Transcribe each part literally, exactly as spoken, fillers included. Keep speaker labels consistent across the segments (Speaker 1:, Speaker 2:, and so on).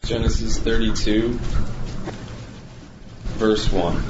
Speaker 1: Genesis thirty-two, verse one.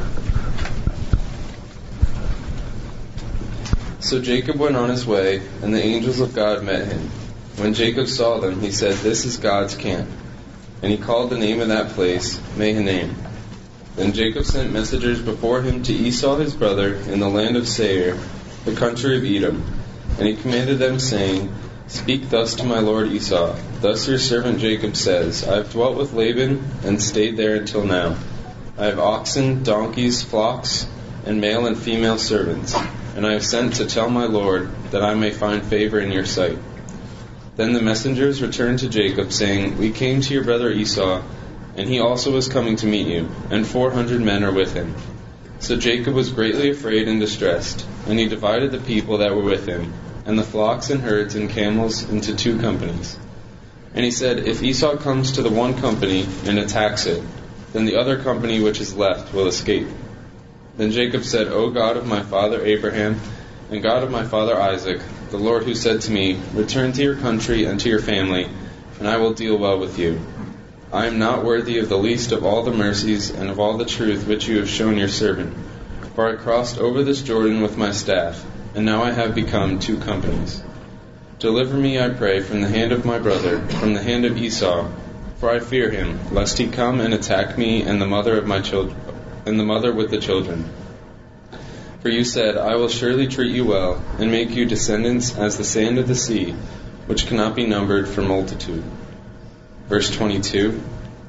Speaker 1: So Jacob went on his way, and the angels of God met him. When Jacob saw them, he said, "This is God's camp." And he called the name of that place Mahanaim. Then Jacob sent messengers before him to Esau his brother in the land of Seir, the country of Edom. And he commanded them, saying, "Speak thus to my lord Esau. Thus your servant Jacob says, I have dwelt with Laban and stayed there until now. I have oxen, donkeys, flocks, and male and female servants. And I have sent to tell my lord that I may find favor in your sight." Then the messengers returned to Jacob, saying, "We came to your brother Esau, and he also is coming to meet you, and four hundred men are with him." So Jacob was greatly afraid and distressed, and he divided the people that were with him, and the flocks and herds and camels into two companies. And he said, "If Esau comes to the one company and attacks it, then the other company which is left will escape." Then Jacob said, "O God of my father Abraham, and God of my father Isaac, the Lord who said to me, 'Return to your country and to your family, and I will deal well with you.' I am not worthy of the least of all the mercies and of all the truth which you have shown your servant. For I crossed over this Jordan with my staff, and now I have become two companies. Deliver me, I pray, from the hand of my brother, from the hand of Esau, for I fear him, lest he come and attack me and the mother of my children, and the mother with the children. For you said, I will surely treat you well, and make you descendants as the sand of the sea, which cannot be numbered for multitude." Verse twenty-two.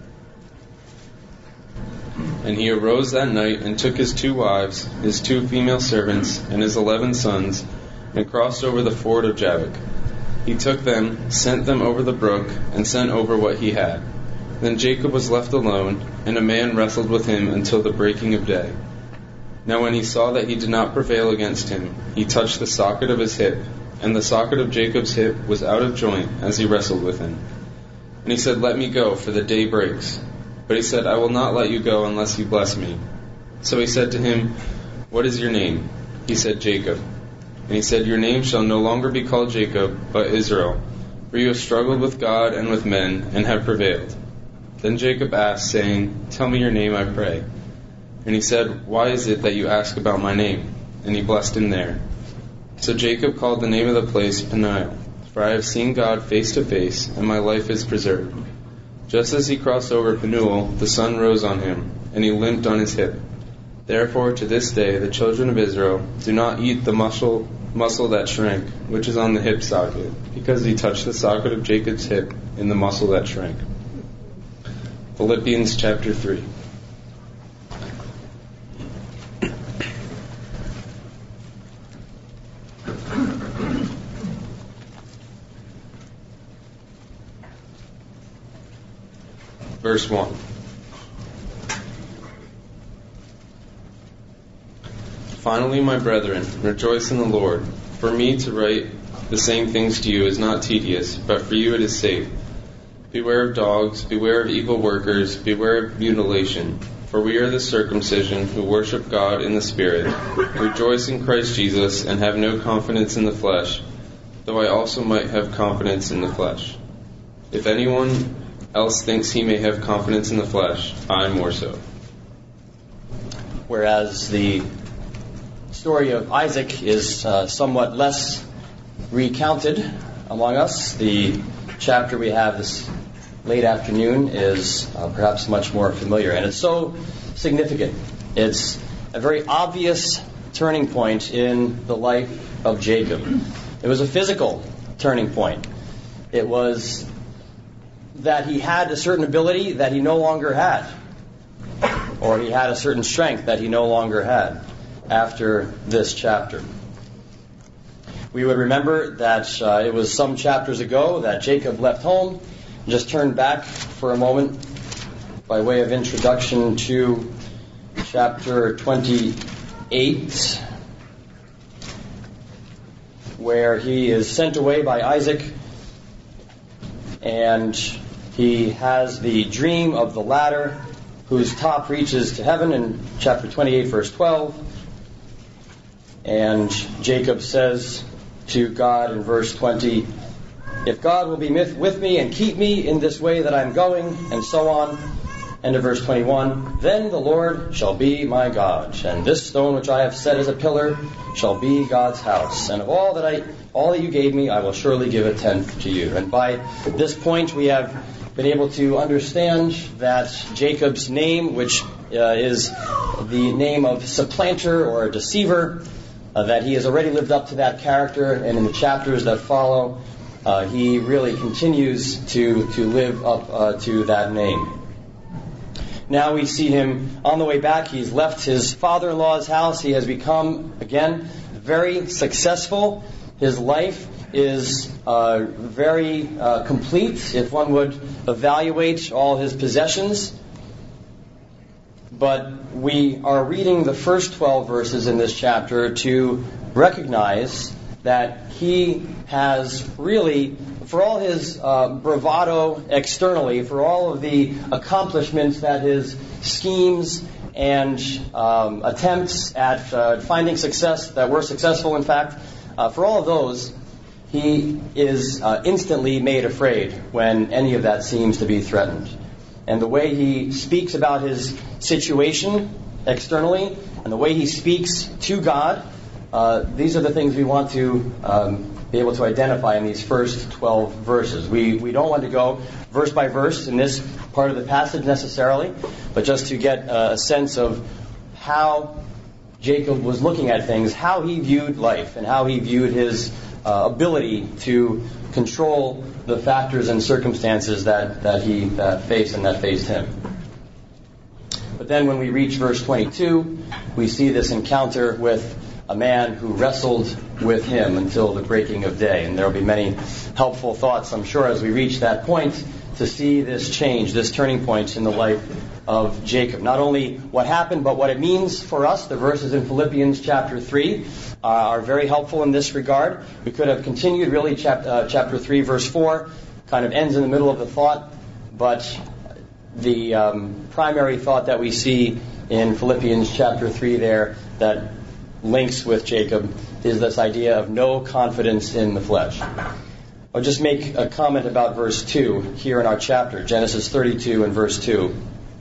Speaker 1: And he arose that night, and took his two wives, his two female servants, and his eleven sons, and crossed over the ford of Jabbok. He took them, sent them over the brook, and sent over what he had. Then Jacob was left alone, and a man wrestled with him until the breaking of day. Now when he saw that he did not prevail against him, he touched the socket of his hip, and the socket of Jacob's hip was out of joint as he wrestled with him. And he said, "Let me go, for the day breaks." But he said, "I will not let you go unless you bless me." So he said to him, "What is your name?" He said, "Jacob." And he said, "Your name shall no longer be called Jacob, but Israel, for you have struggled with God and with men, and have prevailed." Then Jacob asked, saying, "Tell me your name, I pray." And he said, "Why is it that you ask about my name?" And he blessed him there. So Jacob called the name of the place Peniel, for I have seen God face to face, and my life is preserved. Just as he crossed over Penuel, the sun rose on him, and he limped on his hip. Therefore to this day the children of Israel do not eat the muscle, muscle that shrank, which is on the hip socket, because he touched the socket of Jacob's hip in the muscle that shrank. Philippians chapter three. Verse one. Finally, my brethren, rejoice in the Lord. For me to write the same things to you is not tedious, but for you it is safe. Beware of dogs, beware of evil workers, beware of mutilation. For we are the circumcision who worship God in the Spirit, rejoice in Christ Jesus, and have no confidence in the flesh, though I also might have confidence in the flesh. If anyone else thinks he may have confidence in the flesh, I more so.
Speaker 2: Whereas the story of Isaac is uh, somewhat less recounted among us, the chapter we have this late afternoon is uh, perhaps much more familiar. And it's so significant. It's a very obvious turning point in the life of Jacob. It was a physical turning point. It was that he had a certain ability that he no longer had, or he had a certain strength that he no longer had after this chapter. We would remember that uh, it was some chapters ago that Jacob left home. Just turn back for a moment by way of introduction to chapter twenty-eight, where he is sent away by Isaac, and he has the dream of the ladder whose top reaches to heaven in chapter twenty-eight, verse twelve. And Jacob says to God in verse twenty, if God will be with me and keep me in this way that I'm going, and so on. End of verse twenty-one. Then the Lord shall be my God, and this stone which I have set as a pillar shall be God's house. And of all that I, all that you gave me, I will surely give a tenth to you. And by this point, we have been able to understand that Jacob's name, which uh, is the name of supplanter or a deceiver, uh, that he has already lived up to that character, and in the chapters that follow, uh, he really continues to to live up uh, to that name. Now we see him on the way back. He's left his father-in-law's house. He has become, again, very successful. His life is uh, very uh, complete, if one would evaluate all his possessions. But we are reading the first twelve verses in this chapter to recognize that he has really, for all his uh, bravado externally, for all of the accomplishments that his schemes and um, attempts at uh, finding success, that were successful in fact, uh, for all of those, he is uh, instantly made afraid when any of that seems to be threatened. And the way he speaks about his situation externally, and the way he speaks to God, uh, these are the things we want to um, be able to identify in these first twelve verses. We we don't want to go verse by verse in this part of the passage necessarily, but just to get a sense of how Jacob was looking at things, how he viewed life, and how he viewed his uh, ability to control the factors and circumstances that, that he that faced and that faced him. But then when we reach verse twenty-two, we see this encounter with a man who wrestled with him until the breaking of day. And there will be many helpful thoughts, I'm sure, as we reach that point to see this change, this turning point in the life of Jacob. Not only what happened, but what it means for us. The verses in Philippians chapter three uh, are very helpful in this regard. We could have continued, really, chap- uh, chapter three, verse four, kind of ends in the middle of the thought, but the um, primary thought that we see in Philippians chapter three there that links with Jacob is this idea of no confidence in the flesh. I'll just make a comment about verse two here in our chapter, Genesis thirty-two and verse two.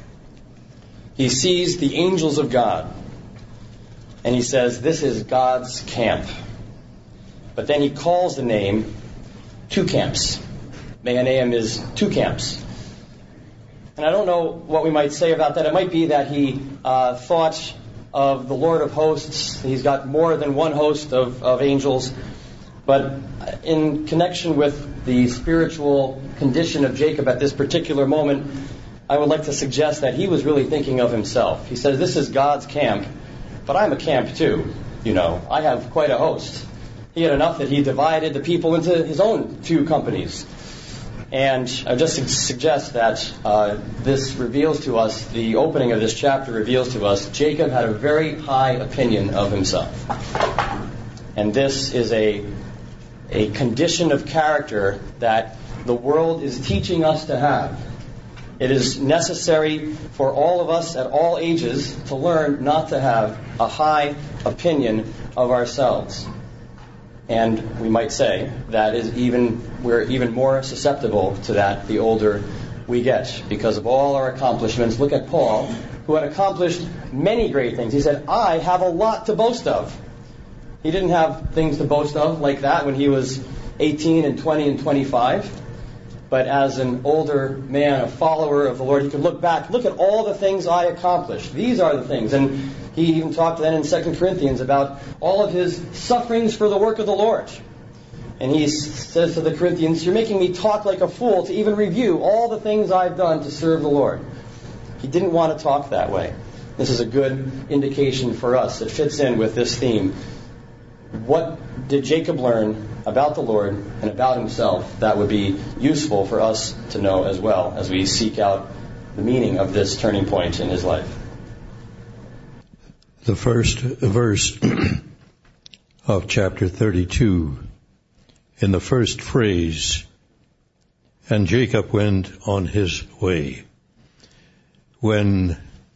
Speaker 2: He sees the angels of God, and he says, this is God's camp. But then he calls the name two camps. Mahanaim is two camps. And I don't know what we might say about that. It might be that he uh, thought of the Lord of hosts. He's got more than one host of, of angels. But in connection with the spiritual condition of Jacob at this particular moment, I would like to suggest that he was really thinking of himself. He says, this is God's camp, but I'm a camp too. You know, I have quite a host. He had enough that he divided the people into his own two companies. And I just suggest that uh, this reveals to us, the opening of this chapter reveals to us, Jacob had a very high opinion of himself. And this is a, a condition of character that the world is teaching us to have. It is necessary for all of us at all ages to learn not to have a high opinion of ourselves. And we might say that is even we're even more susceptible to that the older we get because of all our accomplishments. Look at Paul, who had accomplished many great things. He said, I have a lot to boast of. He didn't have things to boast of like that when he was eighteen and twenty and twenty-five. But as an older man, a follower of the Lord, he could look back, look at all the things I accomplished. These are the things. And he even talked then in Second Corinthians about all of his sufferings for the work of the Lord. And he says to the Corinthians, you're making me talk like a fool to even review all the things I've done to serve the Lord. He didn't want to talk that way. This is a good indication for us. It fits in with this theme. What did Jacob learn about the Lord and about himself that would be useful for us to know as well as we seek out the meaning of this turning point in his life?
Speaker 3: The first verse of chapter thirty-two, in the first phrase, and Jacob went on his way. When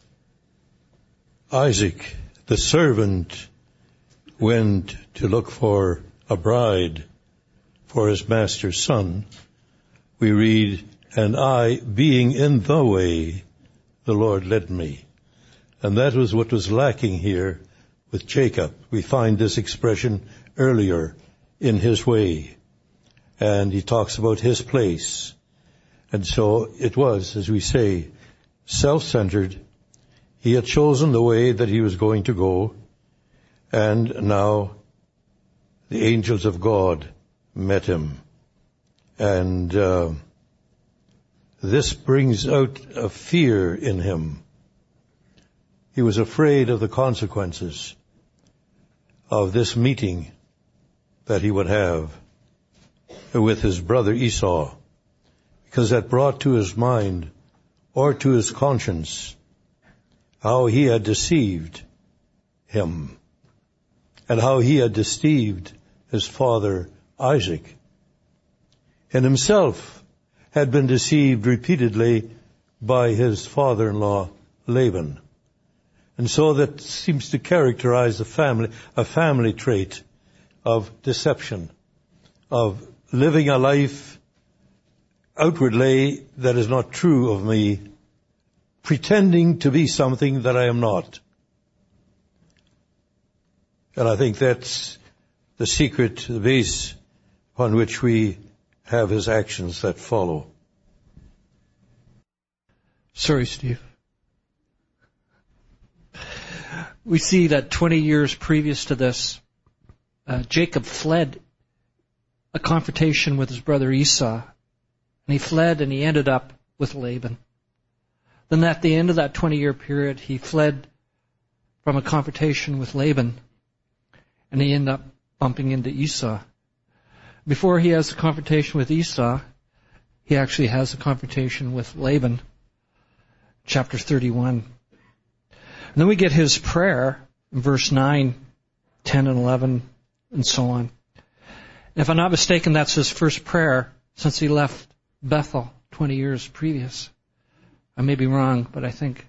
Speaker 3: Isaac, the servant, went to look for a bride for his master's son, we read, and I, being in the way, the Lord led me. And that was what was lacking here with Jacob. We find this expression earlier, in his way. And he talks about his place. And so it was, as we say, self-centered. He had chosen the way that he was going to go. And now the angels of God met him. And uh, this brings out a fear in him. He was afraid of the consequences of this meeting that he would have with his brother Esau, because that brought to his mind or to his conscience how he had deceived him and how he had deceived his father Isaac, and himself had been deceived repeatedly by his father-in-law Laban. And so that seems to characterize the family, a family trait of deception, of living a life outwardly that is not true of me, pretending to be something that I am not. And I think that's the secret, the base upon which we have his actions that follow.
Speaker 4: Sorry, Steve. We see that twenty years previous to this, uh, Jacob fled a confrontation with his brother Esau. And he fled and he ended up with Laban. Then at the end of that twenty-year period, he fled from a confrontation with Laban. And he ended up bumping into Esau. Before he has a confrontation with Esau, he actually has a confrontation with Laban. Chapter thirty-one. And then we get his prayer in verse nine, ten, and eleven, and so on. And if I'm not mistaken, that's his first prayer since he left Bethel twenty years previous. I may be wrong, but I think.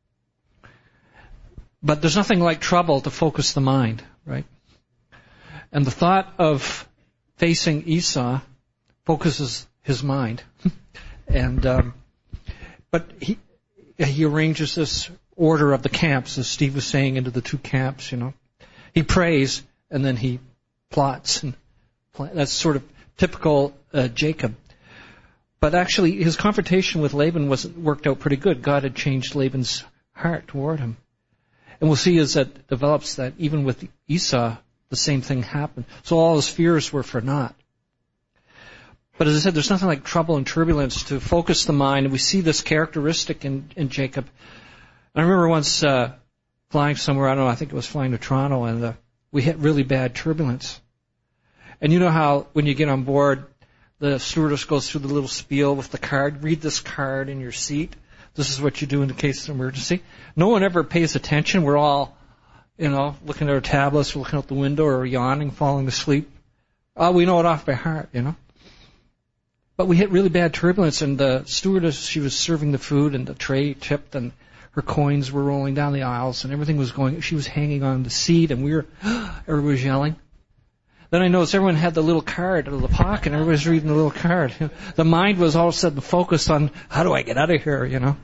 Speaker 4: But there's nothing like trouble to focus the mind, right? And the thought of facing Esau focuses his mind. and um, But he he arranges this order of the camps, as Steve was saying, into the two camps, you know. He prays, and then he plots. and pl- That's sort of typical uh, Jacob. But actually, his confrontation with Laban was worked out pretty good. God had changed Laban's heart toward him. And we'll see as that develops that even with Esau, the same thing happened. So all his fears were for naught. But as I said, there's nothing like trouble and turbulence to focus the mind. And we see this characteristic in, in Jacob. I remember once uh, flying somewhere, I don't know, I think it was flying to Toronto, and uh, we hit really bad turbulence. And you know how when you get on board, the stewardess goes through the little spiel with the card. Read this card in your seat. This is what you do in the case of emergency. No one ever pays attention. We're all, you know, looking at our tablets, we're looking out the window, or yawning, falling asleep. Oh, we know it off by heart, you know. But we hit really bad turbulence, and the stewardess, she was serving the food, and the tray tipped, and her coins were rolling down the aisles, and everything was going. She was hanging on the seat, and we were, everybody was yelling. Then I noticed everyone had the little card out of the pocket, and everybody was reading the little card. The mind was all of a sudden focused on, how do I get out of here, you know?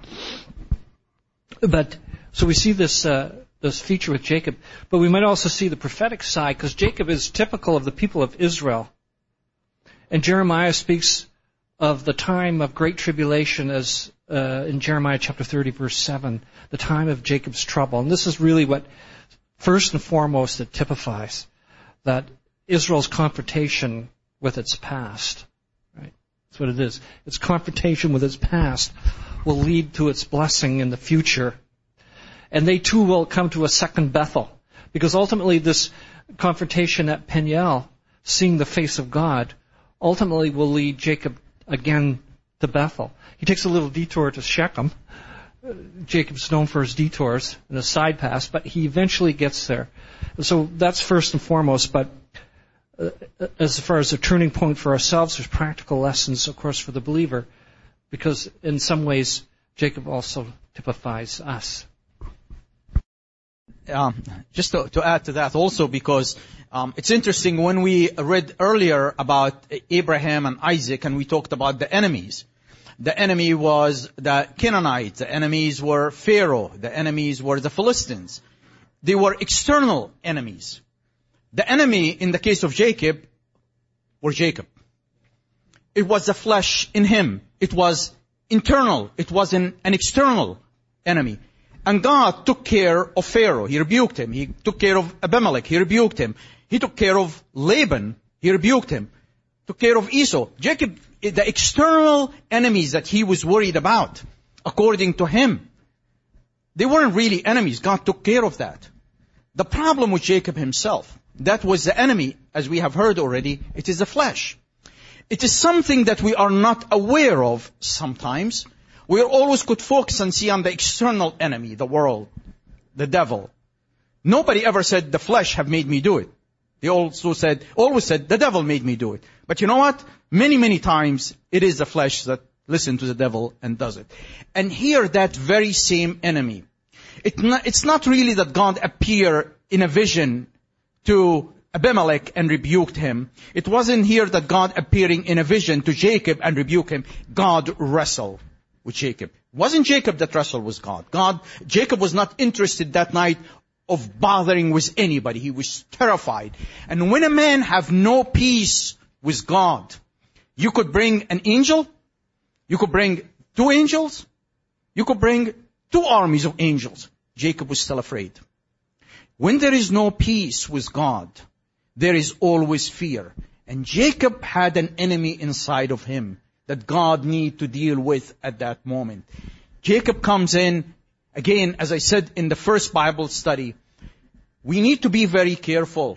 Speaker 4: But, so we see this, uh, this feature with Jacob, but we might also see the prophetic side, because Jacob is typical of the people of Israel. And Jeremiah speaks of the time of great tribulation as uh, in Jeremiah chapter thirty, verse seven, the time of Jacob's trouble. And this is really what, first and foremost, it typifies, that Israel's confrontation with its past. Right? That's what it is. Its confrontation with its past will lead to its blessing in the future. And they too will come to a second Bethel. Because ultimately this confrontation at Peniel, seeing the face of God, ultimately will lead Jacob again to Bethel. He takes a little detour to Shechem. Jacob's known for his detours and his side paths, but he eventually gets there. So that's first and foremost, but uh, as far as a turning point for ourselves, there's practical lessons, of course, for the believer, because in some ways, Jacob also typifies us.
Speaker 5: um, just to, to add to that also, because um, it's interesting when we read earlier about Abraham and Isaac, and we talked about the enemies. The enemy was the Canaanites. The enemies were Pharaoh. The enemies were the Philistines. They were external enemies. The enemy in the case of Jacob were Jacob. It was the flesh in him. It was internal. It wasn't an external enemy. And God took care of Pharaoh. He rebuked him. He took care of Abimelech. He rebuked him. He took care of Laban. He rebuked him. Took care of Esau. Jacob, the external enemies that he was worried about, according to him, they weren't really enemies. God took care of that. The problem with Jacob himself, that was the enemy, as we have heard already, it is the flesh. It is something that we are not aware of sometimes. We always could focus and see on the external enemy, the world, the devil. Nobody ever said, the flesh have made me do it. They also said, always said, the devil made me do it. But you know what? Many, many times, it is the flesh that listens to the devil and does it. And here, that very same enemy. It not, it's not really that God appeared in a vision to Abimelech and rebuked him. It wasn't here that God appearing in a vision to Jacob and rebuked him. God wrestled with Jacob. It wasn't Jacob that wrestled with God. God, Jacob was not interested that night of bothering with anybody. He was terrified. And when a man have no peace with God, you could bring an angel, you could bring two angels, you could bring two armies of angels. Jacob was still afraid. When there is no peace with God, there is always fear. And Jacob had an enemy inside of him that God need to deal with at that moment. Jacob comes in, again, as I said in the first Bible study, we need to be very careful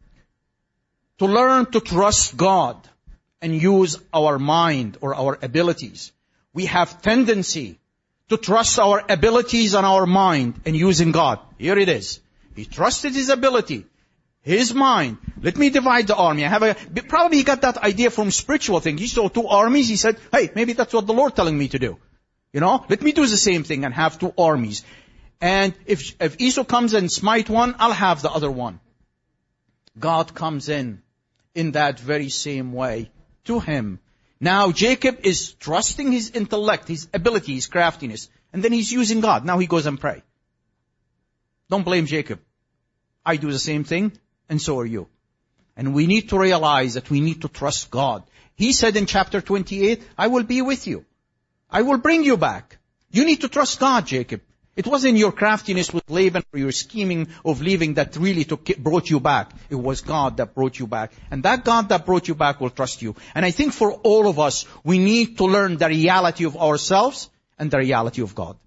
Speaker 5: to learn to trust God and use our mind or our abilities. We have tendency to trust our abilities and our mind and using God. Here it is. He trusted his ability, his mind. Let me divide the army. I have a, probably he got that idea from spiritual thing. He saw two armies. He said, hey, maybe that's what the Lord telling me to do. You know, let me do the same thing and have two armies. And if, if Esau comes and smite one, I'll have the other one. God comes in, in that very same way to him. Now Jacob is trusting his intellect, his ability, his craftiness. And then he's using God. Now he goes and pray. Don't blame Jacob. I do the same thing, and so are you. And we need to realize that we need to trust God. He said in chapter twenty-eight, I will be with you. I will bring you back. You need to trust God, Jacob. It wasn't your craftiness with Laban or your scheming of leaving that really took, brought you back. It was God that brought you back. And that God that brought you back will trust you. And I think for all of us, we need to learn the reality of ourselves and the reality of God.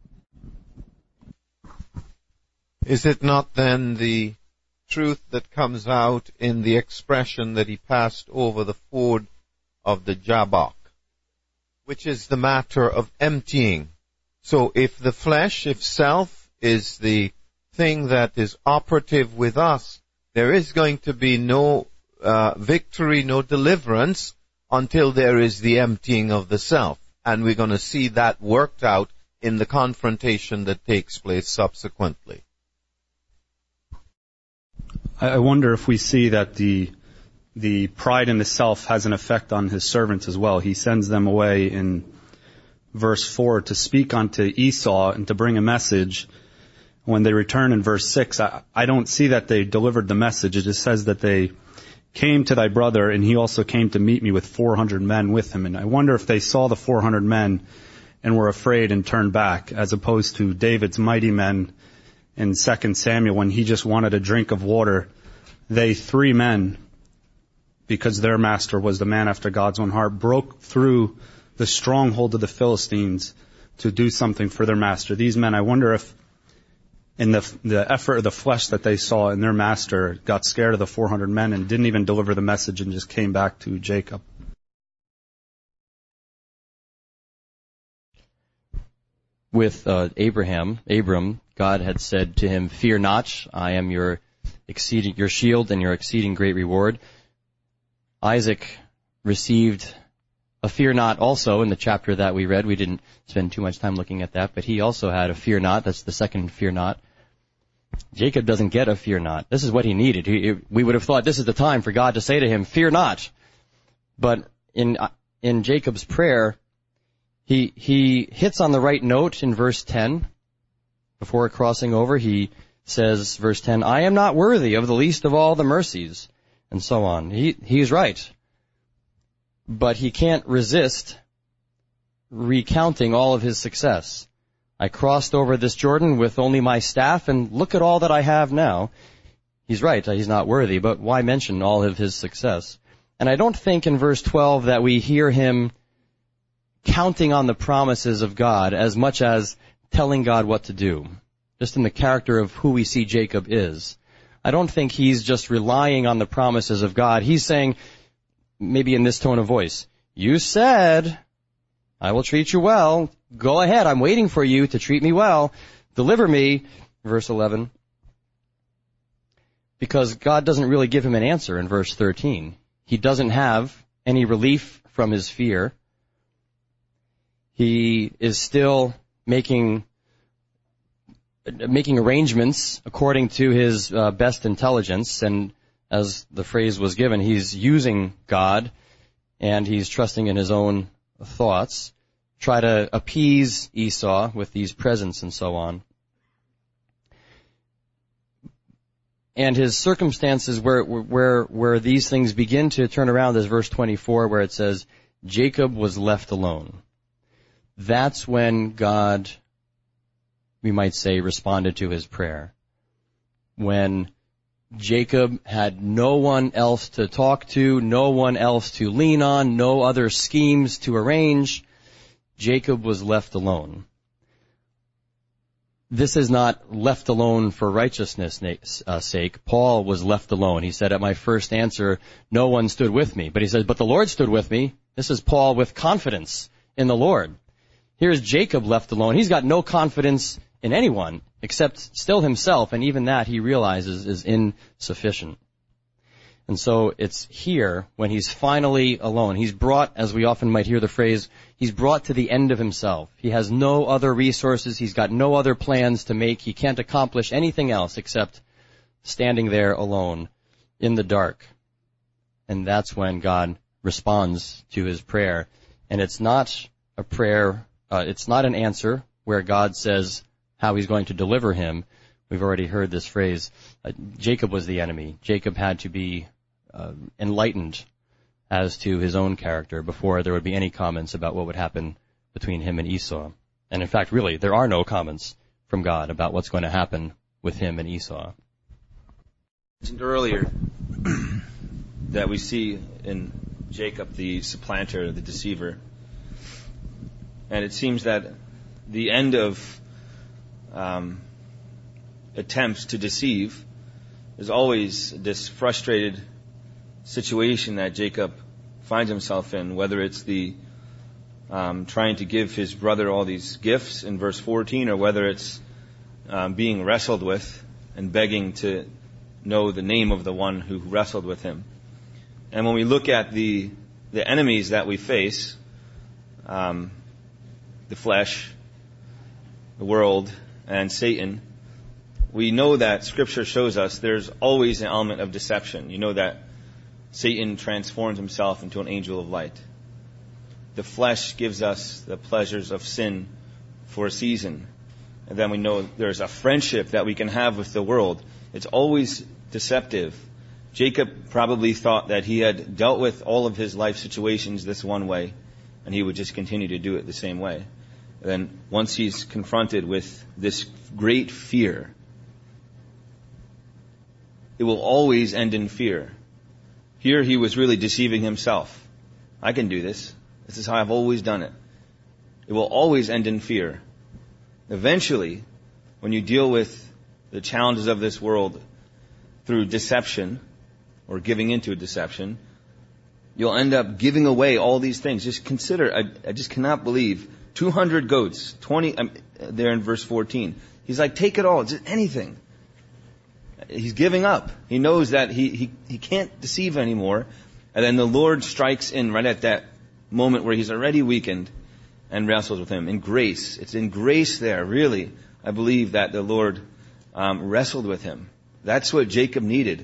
Speaker 6: Is it not then the truth that comes out in the expression that he passed over the ford of the Jabbok, which is the matter of emptying? So if the flesh, if self is the thing that is operative with us, there is going to be no uh, victory, no deliverance until there is the emptying of the self. And we're going to see that worked out in the confrontation that takes place subsequently.
Speaker 7: I wonder if we see that the the pride in the self has an effect on his servants as well. He sends them away in verse four to speak unto Esau and to bring a message. When they return in verse six, I, I don't see that they delivered the message. It just says that they came to thy brother, and he also came to meet me with four hundred men with him. And I wonder if they saw the four hundred men and were afraid and turned back, as opposed to David's mighty men in Second Samuel when he just wanted a drink of water. They three men, because their master was the man after God's own heart, broke through the stronghold of the Philistines to do something for their master. These men, I wonder if in the the effort of the flesh that they saw in their master, got scared of the four hundred men and didn't even deliver the message and just came back to Jacob.
Speaker 2: With uh, Abraham, Abram, God had said to him, "Fear not, I am your exceeding your shield and your exceeding great reward." Isaac received a fear not also in the chapter that we read. We didn't spend too much time looking at that, but he also had a fear not. That's the second fear not. Jacob doesn't get a fear not. This is what he needed. He, we would have thought this is the time for God to say to him, fear not. But in in Jacob's prayer, he he hits on the right note in verse ten. Before crossing over, he says, verse ten, I am not worthy of the least of all the mercies, and so on. He he's right. But he can't resist recounting all of his success. I crossed over this Jordan with only my staff, and look at all that I have now. He's right, he's not worthy, but why mention all of his success? And I don't think in verse twelve that we hear him counting on the promises of God as much as telling God what to do, just in the character of who we see Jacob is. I don't think he's just relying on the promises of God. He's saying, maybe in this tone of voice, you said, I will treat you well. Go ahead, I'm waiting for you to treat me well. Deliver me, verse eleven. Because God doesn't really give him an answer in verse thirteen. He doesn't have any relief from his fear. He is still making making arrangements according to his uh, best intelligence, and as the phrase was given, he's using God and he's trusting in his own thoughts, try to appease Esau with these presents and so on. And his circumstances where where where these things begin to turn around is verse twenty-four, where it says, Jacob was left alone. That's when God, we might say, responded to his prayer. When Jacob had no one else to talk to, no one else to lean on, no other schemes to arrange, Jacob was left alone. This is not left alone for righteousness' uh, sake. Paul was left alone. He said, at my first answer, no one stood with me. But he says, but the Lord stood with me. This is Paul with confidence in the Lord. Here's Jacob left alone. He's got no confidence in anyone except still himself, and even that he realizes is insufficient. And so it's here when he's finally alone. He's brought, as we often might hear the phrase, he's brought to the end of himself. He has no other resources. He's got no other plans to make. He can't accomplish anything else except standing there alone in the dark. And that's when God responds to his prayer. And it's not a prayer, uh, it's not an answer where God says how he's going to deliver him. We've already heard this phrase. Uh, Jacob was the enemy. Jacob had to be uh, enlightened as to his own character before there would be any comments about what would happen between him and Esau. And in fact, really, there are no comments from God about what's going to happen with him and Esau.
Speaker 8: I mentioned earlier that we see in Jacob the supplanter, the deceiver. And it seems that the end of um, attempts to deceive is always this frustrated situation that Jacob finds himself in, whether it's the um, trying to give his brother all these gifts in verse fourteen, or whether it's um, being wrestled with and begging to know the name of the one who wrestled with him. And when we look at the the enemies that we face, um, the flesh, the world, and Satan, we know that Scripture shows us there's always an element of deception. You know that Satan transforms himself into an angel of light. The flesh gives us the pleasures of sin for a season. And then we know there's a friendship that we can have with the world. It's always deceptive. Jacob probably thought that he had dealt with all of his life situations this one way, and he would just continue to do it the same way. And then once he's confronted with this great fear, it will always end in fear. Here he was really deceiving himself. I can do this. This is how I've always done it. It will always end in fear. Eventually, when you deal with the challenges of this world through deception, or giving into a deception, you'll end up giving away all these things. Just consider, I, I just cannot believe, two hundred goats, twenty, um, there in verse fourteen. He's like, take it all, just anything. He's giving up. He knows that he, he, he can't deceive anymore. And then the Lord strikes in right at that moment where he's already weakened and wrestles with him. In grace. It's in grace there, really. I believe that the Lord um, wrestled with him. That's what Jacob needed.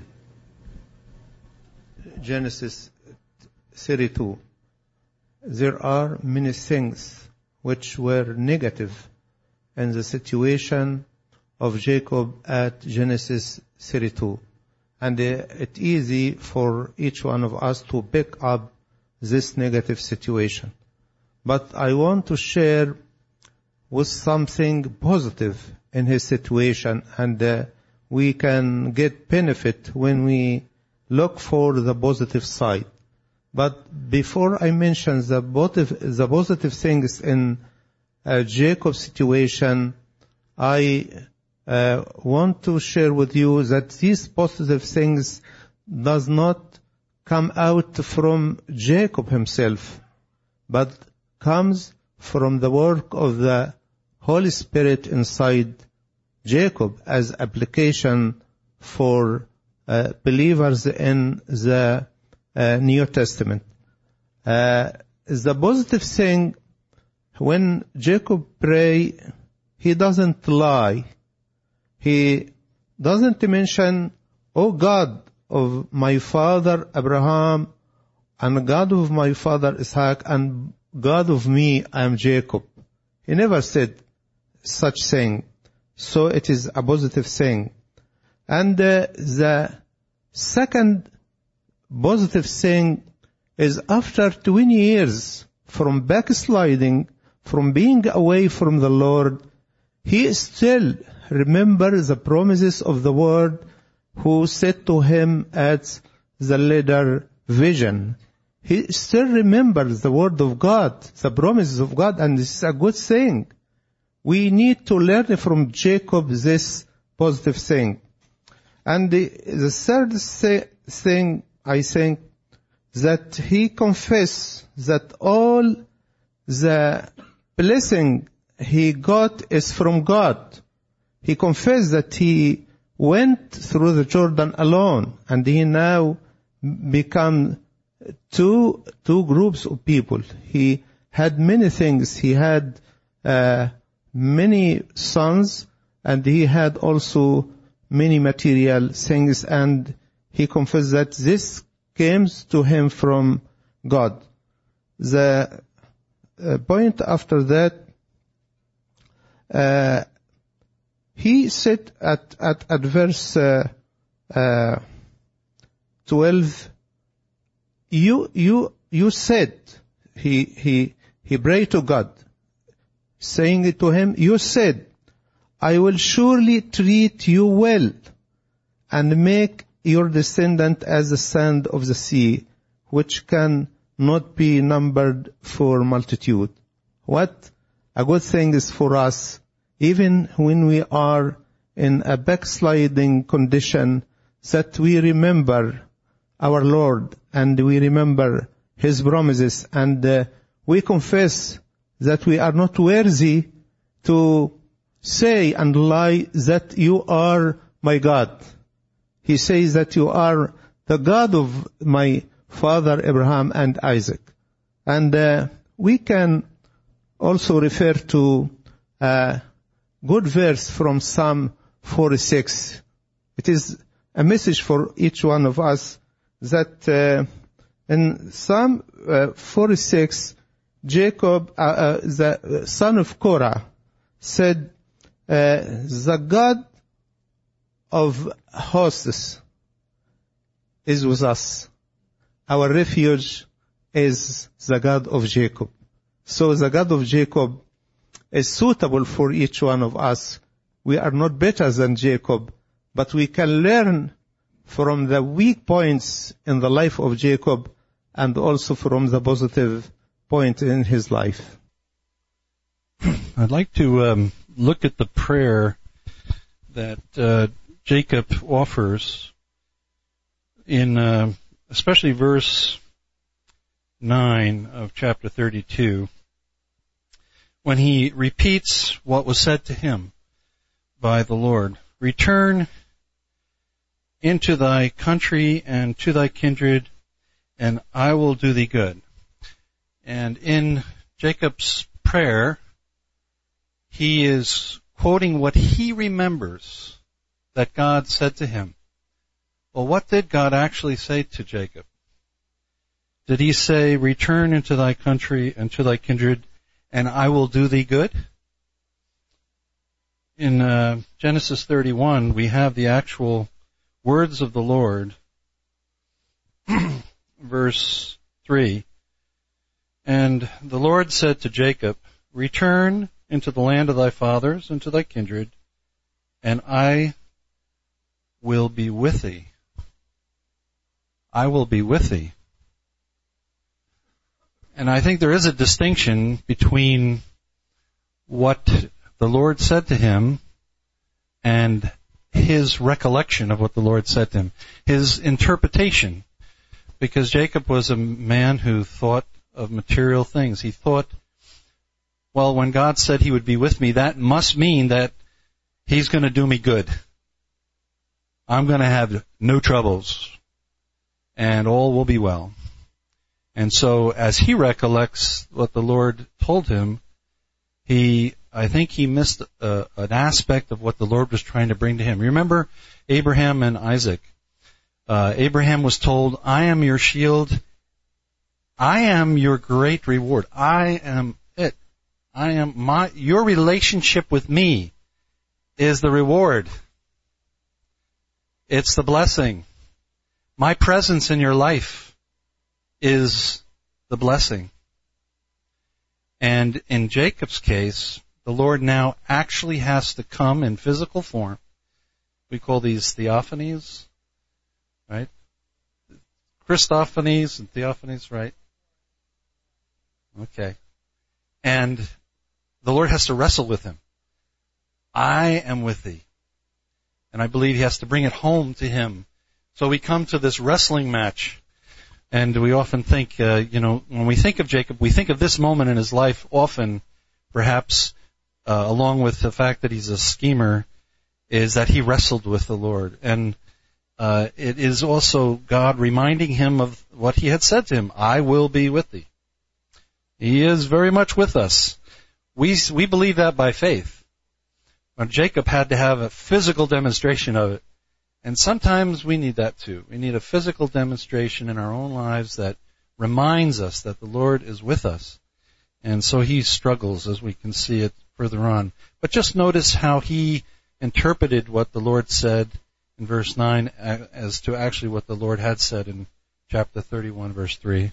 Speaker 9: Genesis thirty-two. There are many things which were negative in the situation of Jacob at Genesis thirty-two. And it's easy for each one of us to pick up this negative situation. But I want to share with something positive in his situation, and uh, we can get benefit when we look for the positive side. But before I mention the positive, the positive things in uh, Jacob's situation, I uh, want to share with you that these positive things does not come out from Jacob himself, but comes from the work of the Holy Spirit inside Jacob as application for uh, believers in the uh, New Testament. Uh, the positive thing, when Jacob pray, he doesn't lie. He doesn't mention, "Oh God of my father Abraham, and God of my father Isaac, and God of me, I am Jacob." He never said such thing. So it is a positive thing. And uh, the second positive thing is after twenty years from backsliding, from being away from the Lord, he still remembers the promises of the Word who said to him at the later vision. He still remembers the Word of God, the promises of God, and this is a good thing. We need to learn from Jacob this positive thing. And the, the third say, thing, I think, that he confessed that all the blessing he got is from God. He confessed that he went through the Jordan alone, and he now become two two groups of people. He had many things. He had uh, many sons, and he had also many material things, and he confessed that this came to him from God. The uh, point after that, uh, he said at, at, at verse uh, uh, twelve, you, you, you said, he, he, he prayed to God, saying it to him, you said, I will surely treat you well and make your descendant as the sand of the sea, which can not be numbered for multitude. What a good thing is for us, even when we are in a backsliding condition, that we remember our Lord and we remember His promises, and uh, we confess that we are not worthy to say and lie that you are my God. He says that you are the God of my father Abraham and Isaac. And uh, we can also refer to a good verse from Psalm forty-six. It is a message for each one of us that uh, in Psalm uh, forty-six, Jacob, uh, uh, the son of Korah, said, uh, the God of hosts is with us. Our refuge is the God of Jacob. So the God of Jacob is suitable for each one of us. We are not better than Jacob, but we can learn from the weak points in the life of Jacob and also from the positive point in his life.
Speaker 3: I'd like to um, look at the prayer that uh, Jacob offers in uh, especially verse nine of chapter thirty-two, when he repeats what was said to him by the Lord. Return into thy country and to thy kindred, and I will do thee good. And in Jacob's prayer, he is quoting what he remembers that God said to him. Well, what did God actually say to Jacob? Did he say, return into thy country and to thy kindred, and I will do thee good? In uh, Genesis thirty-one, we have the actual words of the Lord, verse three. And the Lord said to Jacob, return into the land of thy fathers and to thy kindred, and I will be with thee. I will be with thee. And I think there is a distinction between what the Lord said to him and his recollection of what the Lord said to him, his interpretation. Because Jacob was a man who thought of material things. He thought, well, when God said he would be with me, that must mean that he's going to do me good. I'm going to have no troubles, and all will be well. And so as he recollects what the Lord told him, he, I think he missed a, an aspect of what the Lord was trying to bring to him. Remember Abraham and Isaac. Uh, Abraham was told, I am your shield. I am your great reward. I am it. I am my, your relationship with me is the reward. It's the blessing. My presence in your life is the blessing. And in Jacob's case, the Lord now actually has to come in physical form. We call these theophanies, right? Christophanies and theophanies, right? Okay. And the Lord has to wrestle with him. I am with thee. And I believe he has to bring it home to him. So we come to this wrestling match. And we often think, uh, you know, when we think of Jacob, we think of this moment in his life often, perhaps, uh, along with the fact that he's a schemer, is that he wrestled with the Lord. And uh, it is also God reminding him of what he had said to him, I will be with thee. He is very much with us. We we believe that by faith. But Jacob had to have a physical demonstration of it. And sometimes we need that too. We need a physical demonstration in our own lives that reminds us that the Lord is with us. And so he struggles, as we can see it further on. But just notice how he interpreted what the Lord said in verse nine as to actually what the Lord had said in chapter thirty-one, verse three.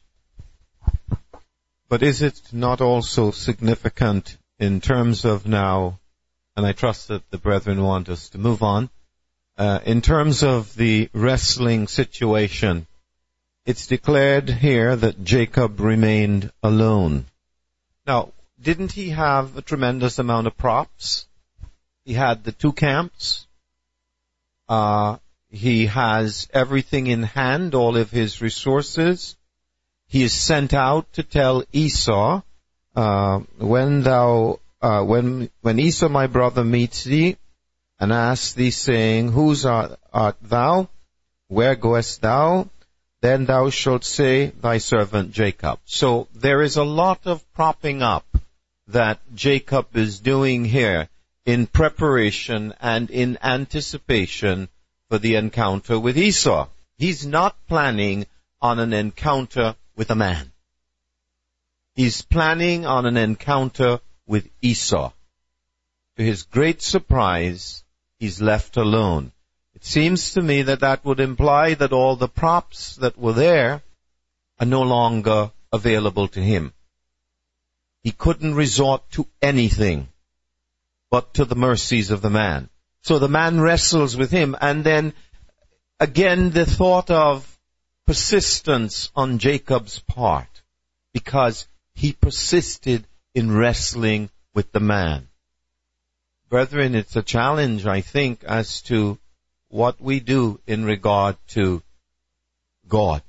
Speaker 6: But is it not also significant in terms of now, and I trust that the brethren want us to move on, Uh, in terms of the wrestling situation, it's declared here that Jacob remained alone. Now, didn't he have a tremendous amount of props? He had the two camps. Uh, he has everything in hand, all of his resources. He is sent out to tell Esau, uh, when thou, uh, when, when Esau my brother meets thee, and ask thee, saying, Whose art, art thou? Where goest thou? Then thou shalt say, Thy servant Jacob. So there is a lot of propping up that Jacob is doing here in preparation and in anticipation for the encounter with Esau. He's not planning on an encounter with a man. He's planning on an encounter with Esau. To his great surprise, he's left alone. It seems to me that that would imply that all the props that were there are no longer available to him. He couldn't resort to anything but to the mercies of the man. So the man wrestles with him, and then again the thought of persistence on Jacob's part, because he persisted in wrestling with the man. Brethren, it's a challenge, I think, as to what we do in regard to God.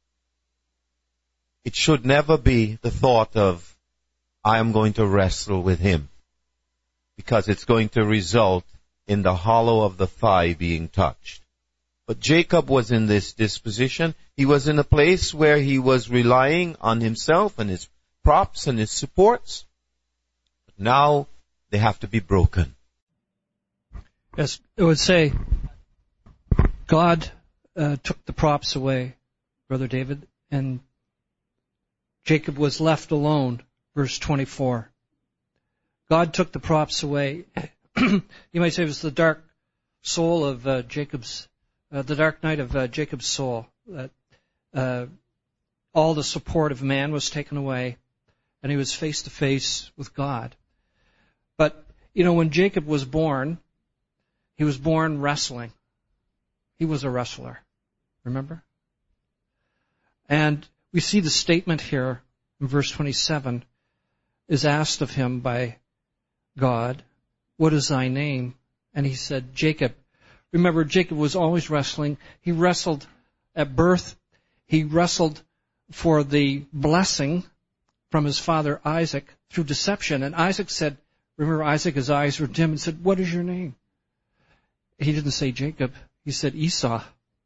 Speaker 6: It should never be the thought of, I am going to wrestle with him, because it's going to result in the hollow of the thigh being touched. But Jacob was in this disposition. He was in a place where he was relying on himself and his props and his supports. But now they have to be broken.
Speaker 4: Yes, it would say, God uh, took the props away, Brother David, and Jacob was left alone, verse twenty-four. God took the props away. You might say it was the dark soul of uh, Jacob's, uh, the dark night of uh, Jacob's soul. That uh, all the support of man was taken away, and he was face to face with God. But, you know, when Jacob was born, he was born wrestling. He was a wrestler. Remember? And we see the statement here in verse twenty-seven is asked of him by God, what is thy name? And he said, Jacob. Remember, Jacob was always wrestling. He wrestled at birth. He wrestled for the blessing from his father Isaac through deception. And Isaac said, remember, Isaac, his eyes were dim, and said, what is your name? He didn't say Jacob. He said Esau.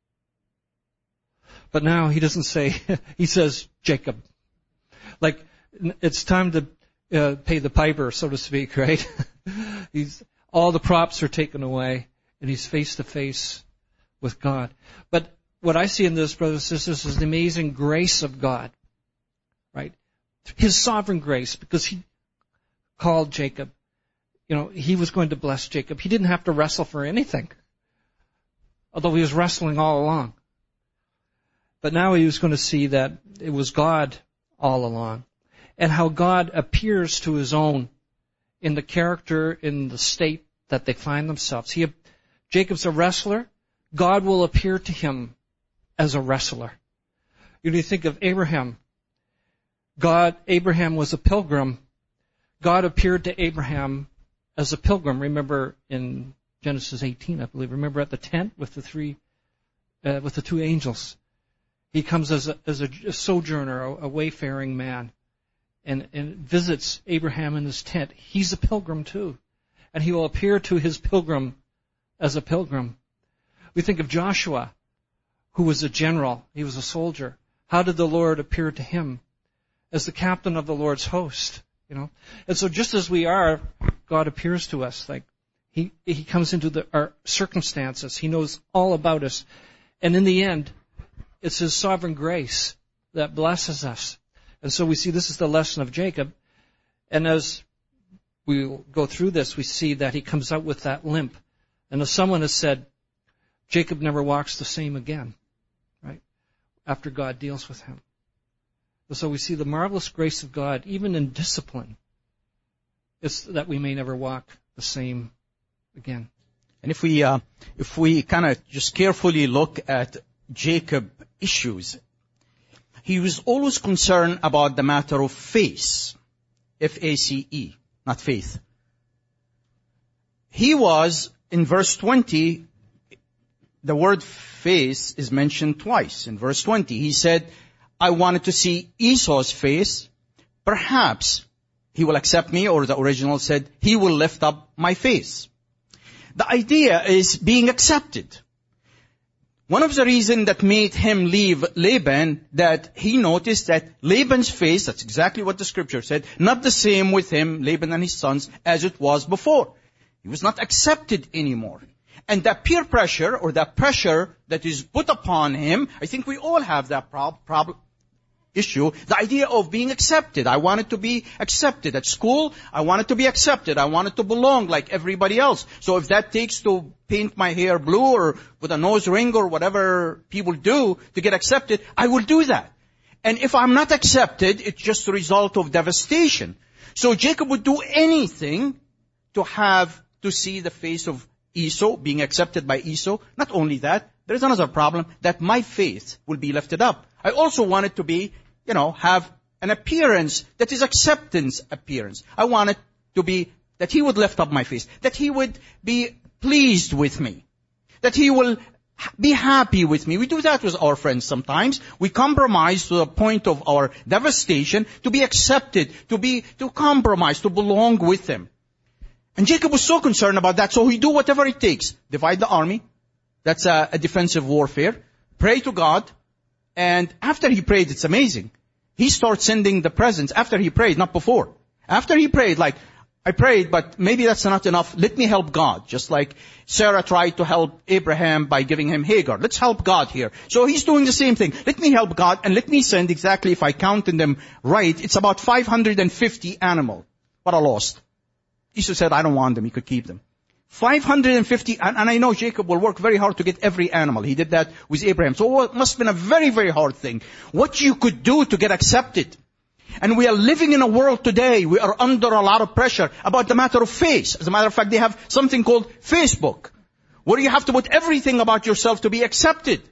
Speaker 4: But now he doesn't say, he says Jacob. Like, it's time to uh, pay the piper, so to speak, right? He's, all the props are taken away, and he's face to face with God. But what I see in this, brothers and sisters, is the amazing grace of God, right? His sovereign grace, because he called Jacob. You know, he was going to bless Jacob. He didn't have to wrestle for anything, although he was wrestling all along. But now he was going to see that it was God all along, and how God appears to his own in the character, in the state that they find themselves. He, Jacob's a wrestler. God will appear to him as a wrestler. You know, you think of Abraham. God, Abraham was a pilgrim. God appeared to Abraham as a pilgrim. Remember in Genesis eighteen, I believe. Remember at the tent with the three, uh, with the two angels. He comes as a, as a, a sojourner, a, a wayfaring man, and, and visits Abraham in his tent. He's a pilgrim too, and he will appear to his pilgrim as a pilgrim. We think of Joshua, who was a general. He was a soldier. How did the Lord appear to him? As the captain of the Lord's host, you know. And so just as we are, God appears to us. Like he he comes into the, our circumstances. He knows all about us. And in the end, it's his sovereign grace that blesses us. And so we see this is the lesson of Jacob. And as we go through this, we see that he comes out with that limp. And as someone has said, Jacob never walks the same again, right? After God deals with him. So we see the marvelous grace of God, even in discipline, is that we may never walk the same again.
Speaker 5: And if we uh, if we kind of just carefully look at Jacob's issues, he was always concerned about the matter of faith, F A C E, not faith. He was, in verse twenty, the word faith is mentioned twice. In verse twenty, he said, I wanted to see Esau's face. Perhaps he will accept me, or the original said, he will lift up my face. The idea is being accepted. One of the reasons that made him leave Laban, that he noticed that Laban's face, that's exactly what the scripture said, not the same with him, Laban and his sons, as it was before. He was not accepted anymore. And that peer pressure, or that pressure that is put upon him, I think we all have that prob- problem. issue, the idea of being accepted. I wanted to be accepted at school. I wanted to be accepted. I wanted to belong like everybody else. So if that takes to paint my hair blue or with a nose ring or whatever people do to get accepted, I will do that. And if I'm not accepted, it's just a result of devastation. So Jacob would do anything to have to see the face of Esau, being accepted by Esau. Not only that, there's another problem, that my faith will be lifted up. I also wanted to be, you know, have an appearance that is acceptance appearance. I wanted to be, that he would lift up my face, that he would be pleased with me, that he will be happy with me. We do that with our friends sometimes. We compromise to the point of our devastation to be accepted, to be, to compromise, to belong with them. And Jacob was so concerned about that, so he do whatever it takes. Divide the army. That's a, a defensive warfare. Pray to God. And after he prayed, it's amazing. He starts sending the presents after he prayed, not before. After he prayed, like, I prayed, but maybe that's not enough. Let me help God. Just like Sarah tried to help Abraham by giving him Hagar. Let's help God here. So he's doing the same thing. Let me help God and let me send exactly, if I counted them right, it's about five hundred fifty animals. What a loss. Esau said, I don't want them. He could keep them. five hundred fifty, and, and I know Jacob will work very hard to get every animal. He did that with Abraham. So it must have been a very, very hard thing. What you could do to get accepted. And we are living in a world today, we are under a lot of pressure about the matter of face. As a matter of fact, they have something called Facebook, where you have to put everything about yourself to be accepted.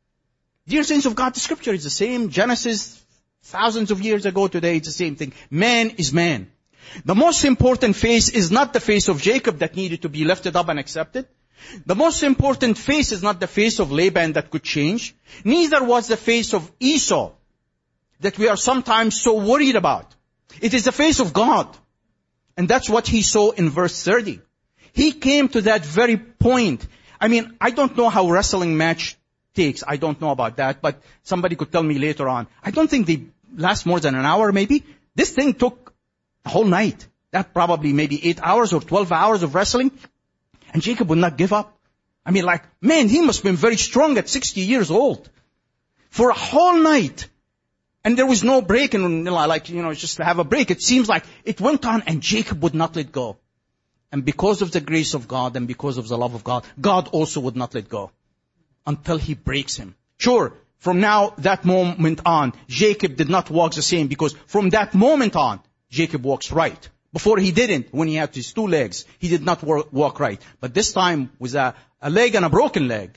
Speaker 5: Dear saints of God, the scripture is the same. Genesis, thousands of years ago today, it's the same thing. Man is man. The most important face is not the face of Jacob that needed to be lifted up and accepted. The most important face is not the face of Laban that could change. Neither was the face of Esau that we are sometimes so worried about. It is the face of God. And that's what he saw in verse thirty. He came to that very point. I mean, I don't know how wrestling match takes. I don't know about that, but somebody could tell me later on. I don't think they last more than an hour maybe. This thing took a whole night. That probably maybe eight hours or twelve hours of wrestling. And Jacob would not give up. I mean, like, man, he must have been very strong at sixty years old. For a whole night. And there was no break, and like, you know, just to have a break. It seems like it went on, and Jacob would not let go. And because of the grace of God, and because of the love of God, God also would not let go. Until he breaks him. Sure, from now, that moment on, Jacob did not walk the same, because from that moment on, Jacob walks right. Before he didn't, when he had his two legs, he did not walk right. But this time, with a, a leg and a broken leg.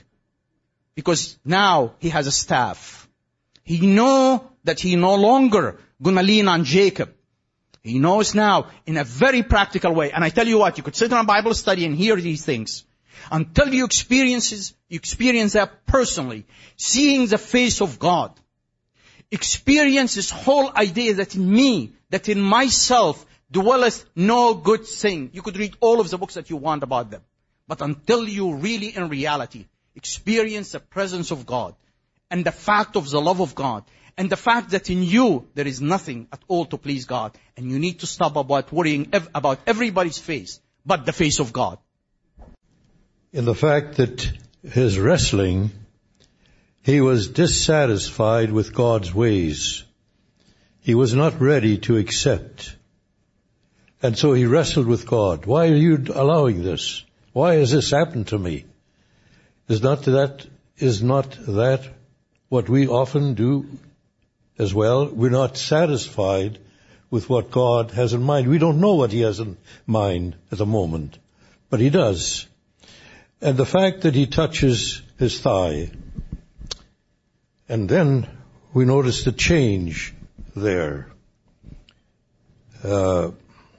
Speaker 5: Because now, he has a staff. He knows that he no longer gonna lean on Jacob. He knows now in a very practical way. And I tell you what, you could sit in a Bible study and hear these things. Until you experience, you experience that personally. Seeing the face of God. Experience this whole idea that in me, that in myself, dwelleth no good thing. You could read all of the books that you want about them. But until you really in reality experience the presence of God, and the fact of the love of God, and the fact that in you there is nothing at all to please God, and you need to stop about worrying ev- about everybody's face, but the face of God.
Speaker 3: In the fact that his wrestling, he was dissatisfied with God's ways. He was not ready to accept. And so he wrestled with God. Why are you allowing this? Why has this happened to me? Is not that, is not that what we often do as well? We're not satisfied with what God has in mind. We don't know what he has in mind at the moment, but he does. And the fact that he touches his thigh, and then we notice the change there. Uh,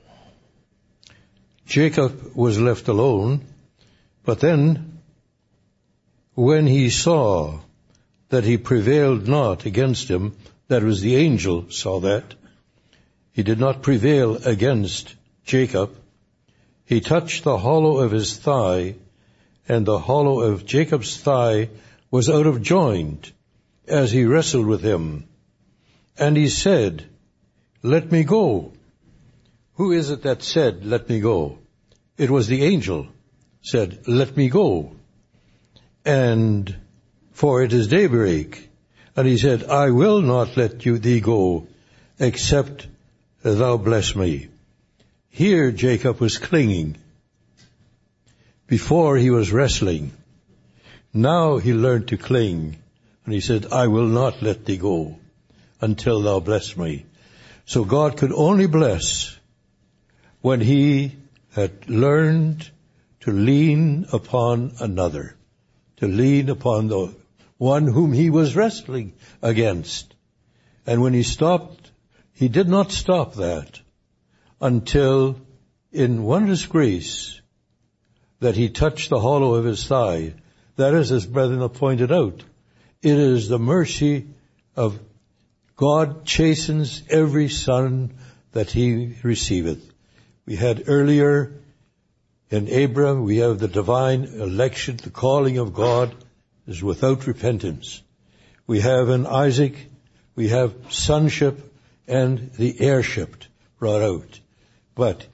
Speaker 3: Jacob was left alone, but then when he saw that he prevailed not against him, that was the angel saw that, he did not prevail against Jacob, he touched the hollow of his thigh, and the hollow of Jacob's thigh was out of joint as he wrestled with him. And he said, let me go. Who is it that said, let me go? It was the angel said, let me go. And for it is daybreak. And he said, I will not let you thee go, except thou bless me. Here Jacob was clinging. Before he was wrestling. Now he learned to cling. And he said, I will not let thee go until thou bless me. So God could only bless when he had learned to lean upon another. To lean upon the one whom he was wrestling against. And when he stopped, he did not stop that until in wondrous grace that he touched the hollow of his thigh. That is, as brethren have pointed out, it is the mercy of God chastens every son that he receiveth. We had earlier in Abraham, we have the divine election, the calling of God is without repentance. We have in Isaac, we have sonship and the heirship brought out. But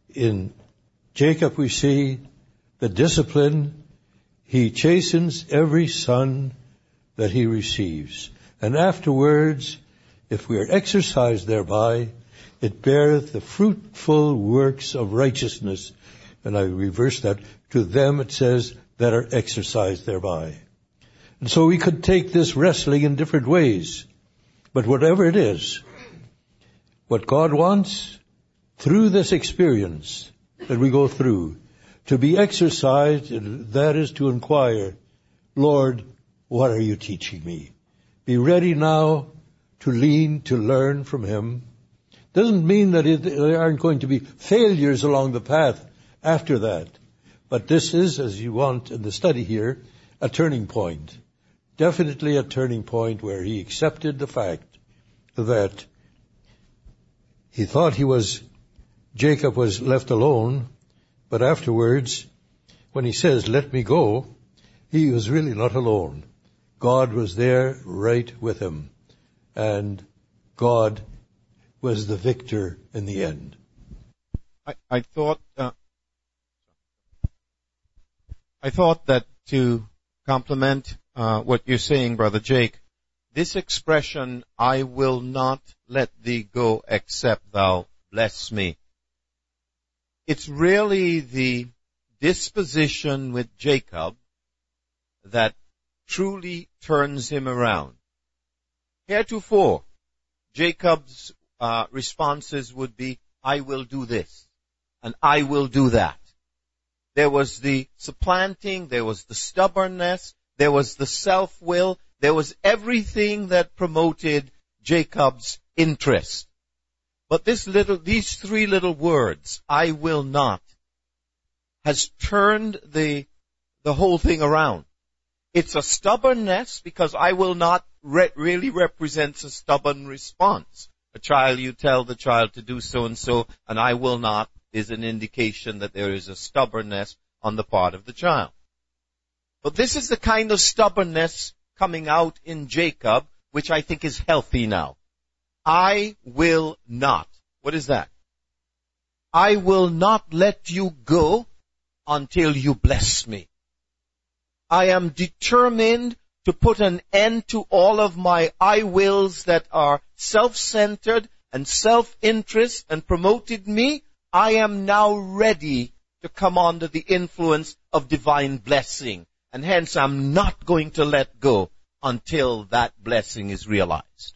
Speaker 3: In Jacob we see the discipline. He chastens every son that he receives. And afterwards, if we are exercised thereby, it beareth the fruitful works of righteousness. And I reverse that. To them it says, that are exercised thereby. And so we could take this wrestling in different ways. But whatever it is, what God wants, through this experience that we go through, to be exercised, that is to inquire, Lord, what are you teaching me? Be ready now to lean, to learn from Him. Doesn't mean that it, there aren't going to be failures along the path after that. But this is, as you want in the study here, a turning point. Definitely a turning point where he accepted the fact that he thought he was, Jacob was left alone, but afterwards, when he says, let me go, he was really not alone. God was there right with him. And God was the victor in the end.
Speaker 6: I, I thought, uh, I thought that to complement uh, what you're saying, Brother Jake, this expression, I will not let thee go except thou bless me. It's really the disposition with Jacob that truly turns him around. Heretofore, Jacob's uh, responses would be, I will do this, and I will do that. There was the supplanting, there was the stubbornness, there was the self-will, there was everything that promoted Jacob's interest. But this little, these three little words, I will not, has turned the, the whole thing around. It's a stubbornness because I will not re- really represents a stubborn response. A child, you tell the child to do so and so, and I will not is an indication that there is a stubbornness on the part of the child. But this is the kind of stubbornness coming out in Jacob, which I think is healthy now. I will not. What is that? I will not let you go until you bless me. I am determined to put an end to all of my I wills that are self-centered and self-interest and promoted me. I am now ready to come under the influence of divine blessing. And hence I'm not going to let go until that blessing is realized.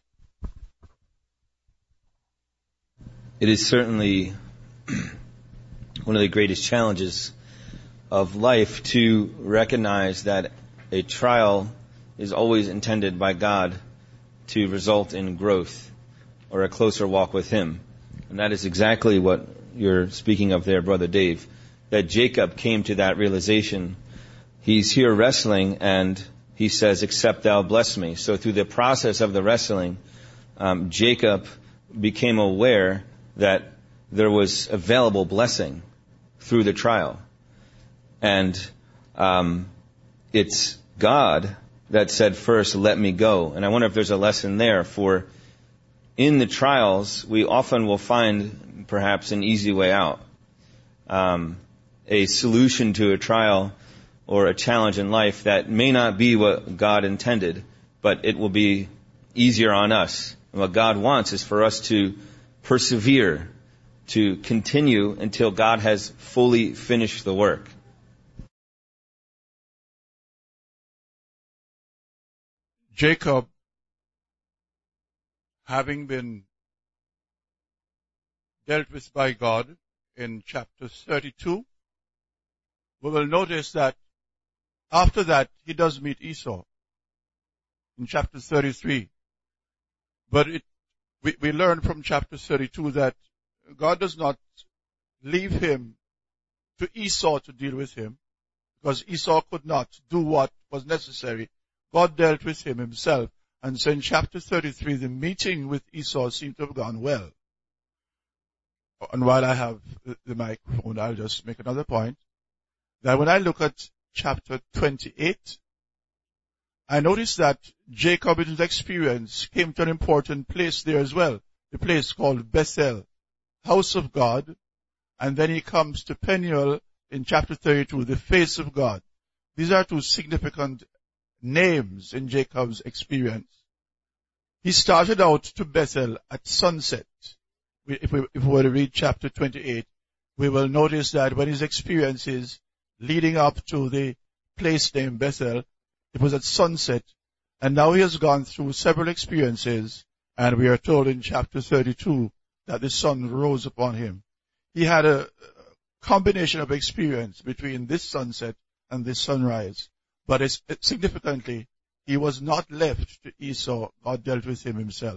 Speaker 8: It is certainly one of the greatest challenges of life to recognize that a trial is always intended by God to result in growth or a closer walk with Him. And that is exactly what you're speaking of there, Brother Dave, that Jacob came to that realization. He's here wrestling and he says, except thou bless me. So through the process of the wrestling, um, Jacob became aware that there was available blessing through the trial. And um, it's God that said first, let me go. And I wonder if there's a lesson there for in the trials, we often will find perhaps an easy way out. Um, a solution to a trial or a challenge in life that may not be what God intended, but it will be easier on us. And what God wants is for us to persevere, to continue until God has fully finished the work.
Speaker 10: Jacob, having been dealt with by God in chapter thirty-two, we will notice that after that he does meet Esau in chapter thirty-three. But it, we, we learn from chapter thirty-two that God does not leave him to Esau to deal with him, because Esau could not do what was necessary. God dealt with him himself. And so in chapter thirty-three, the meeting with Esau seemed to have gone well. And while I have the microphone, I'll just make another point. That when I look at chapter twenty-eight, I notice that Jacob in his experience came to an important place there as well. The place called Bethel, house of God, and then he comes to Peniel in chapter thirty-two, the face of God. These are two significant names in Jacob's experience. He started out to Bethel at sunset. If we, if we were to read chapter twenty-eight, we will notice that when his experiences leading up to the place named Bethel, it was at sunset, and now he has gone through several experiences, and we are told in chapter thirty-two that the sun rose upon him. He had a combination of experience between this sunset and this sunrise, but it's, it, significantly, he was not left to Esau. God dealt with him himself.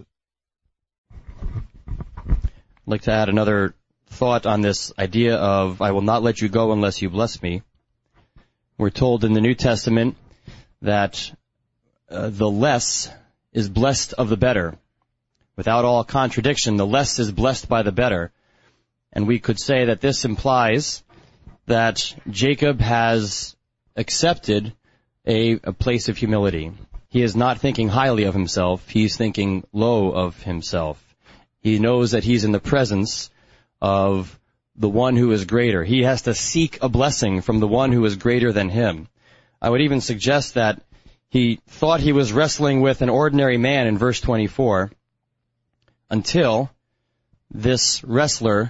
Speaker 2: I'd like to add another thought on this idea of, I will not let you go unless you bless me. We're told in the New Testament that uh, the less is blessed of the better. Without all contradiction, the less is blessed by the better. And we could say that this implies that Jacob has accepted a, a place of humility. He is not thinking highly of himself. He's thinking low of himself. He knows that he's in the presence of the one who is greater. He has to seek a blessing from the one who is greater than him. I would even suggest that he thought he was wrestling with an ordinary man in verse twenty-four until this wrestler